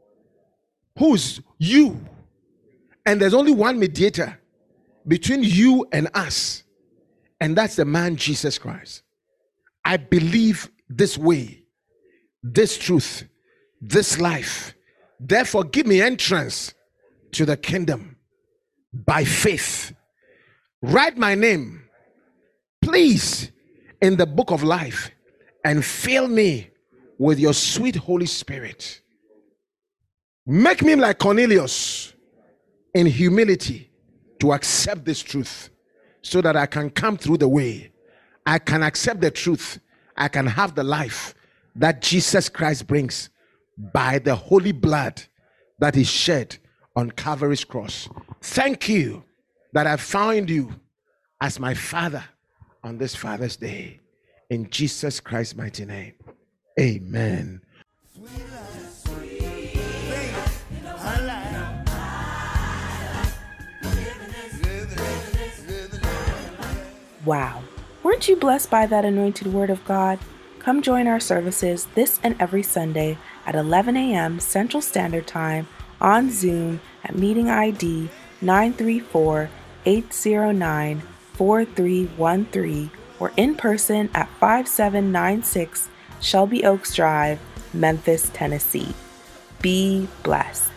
who's you, and there's only one mediator between you and us, and that's the man Jesus Christ. I believe this way, this truth, this life. Therefore, give me entrance to the kingdom by faith. Write my name, please, in the book of life, and fill me with your sweet Holy Spirit. Make me like Cornelius in humility to accept this truth so that I can come through the way. I can accept the truth. I can have the life that Jesus Christ brings by the holy blood that is shed on Calvary's cross. Thank you that I found you as my Father on this Father's Day. In Jesus Christ's mighty name. Amen. Wow. Weren't you blessed by that anointed word of God? Come join our services this and every Sunday at eleven a.m. Central Standard Time on Zoom at meeting I D nine three four, eight zero nine, four three one three or in person at five seven nine six Shelby Oaks Drive, Memphis, Tennessee. Be blessed.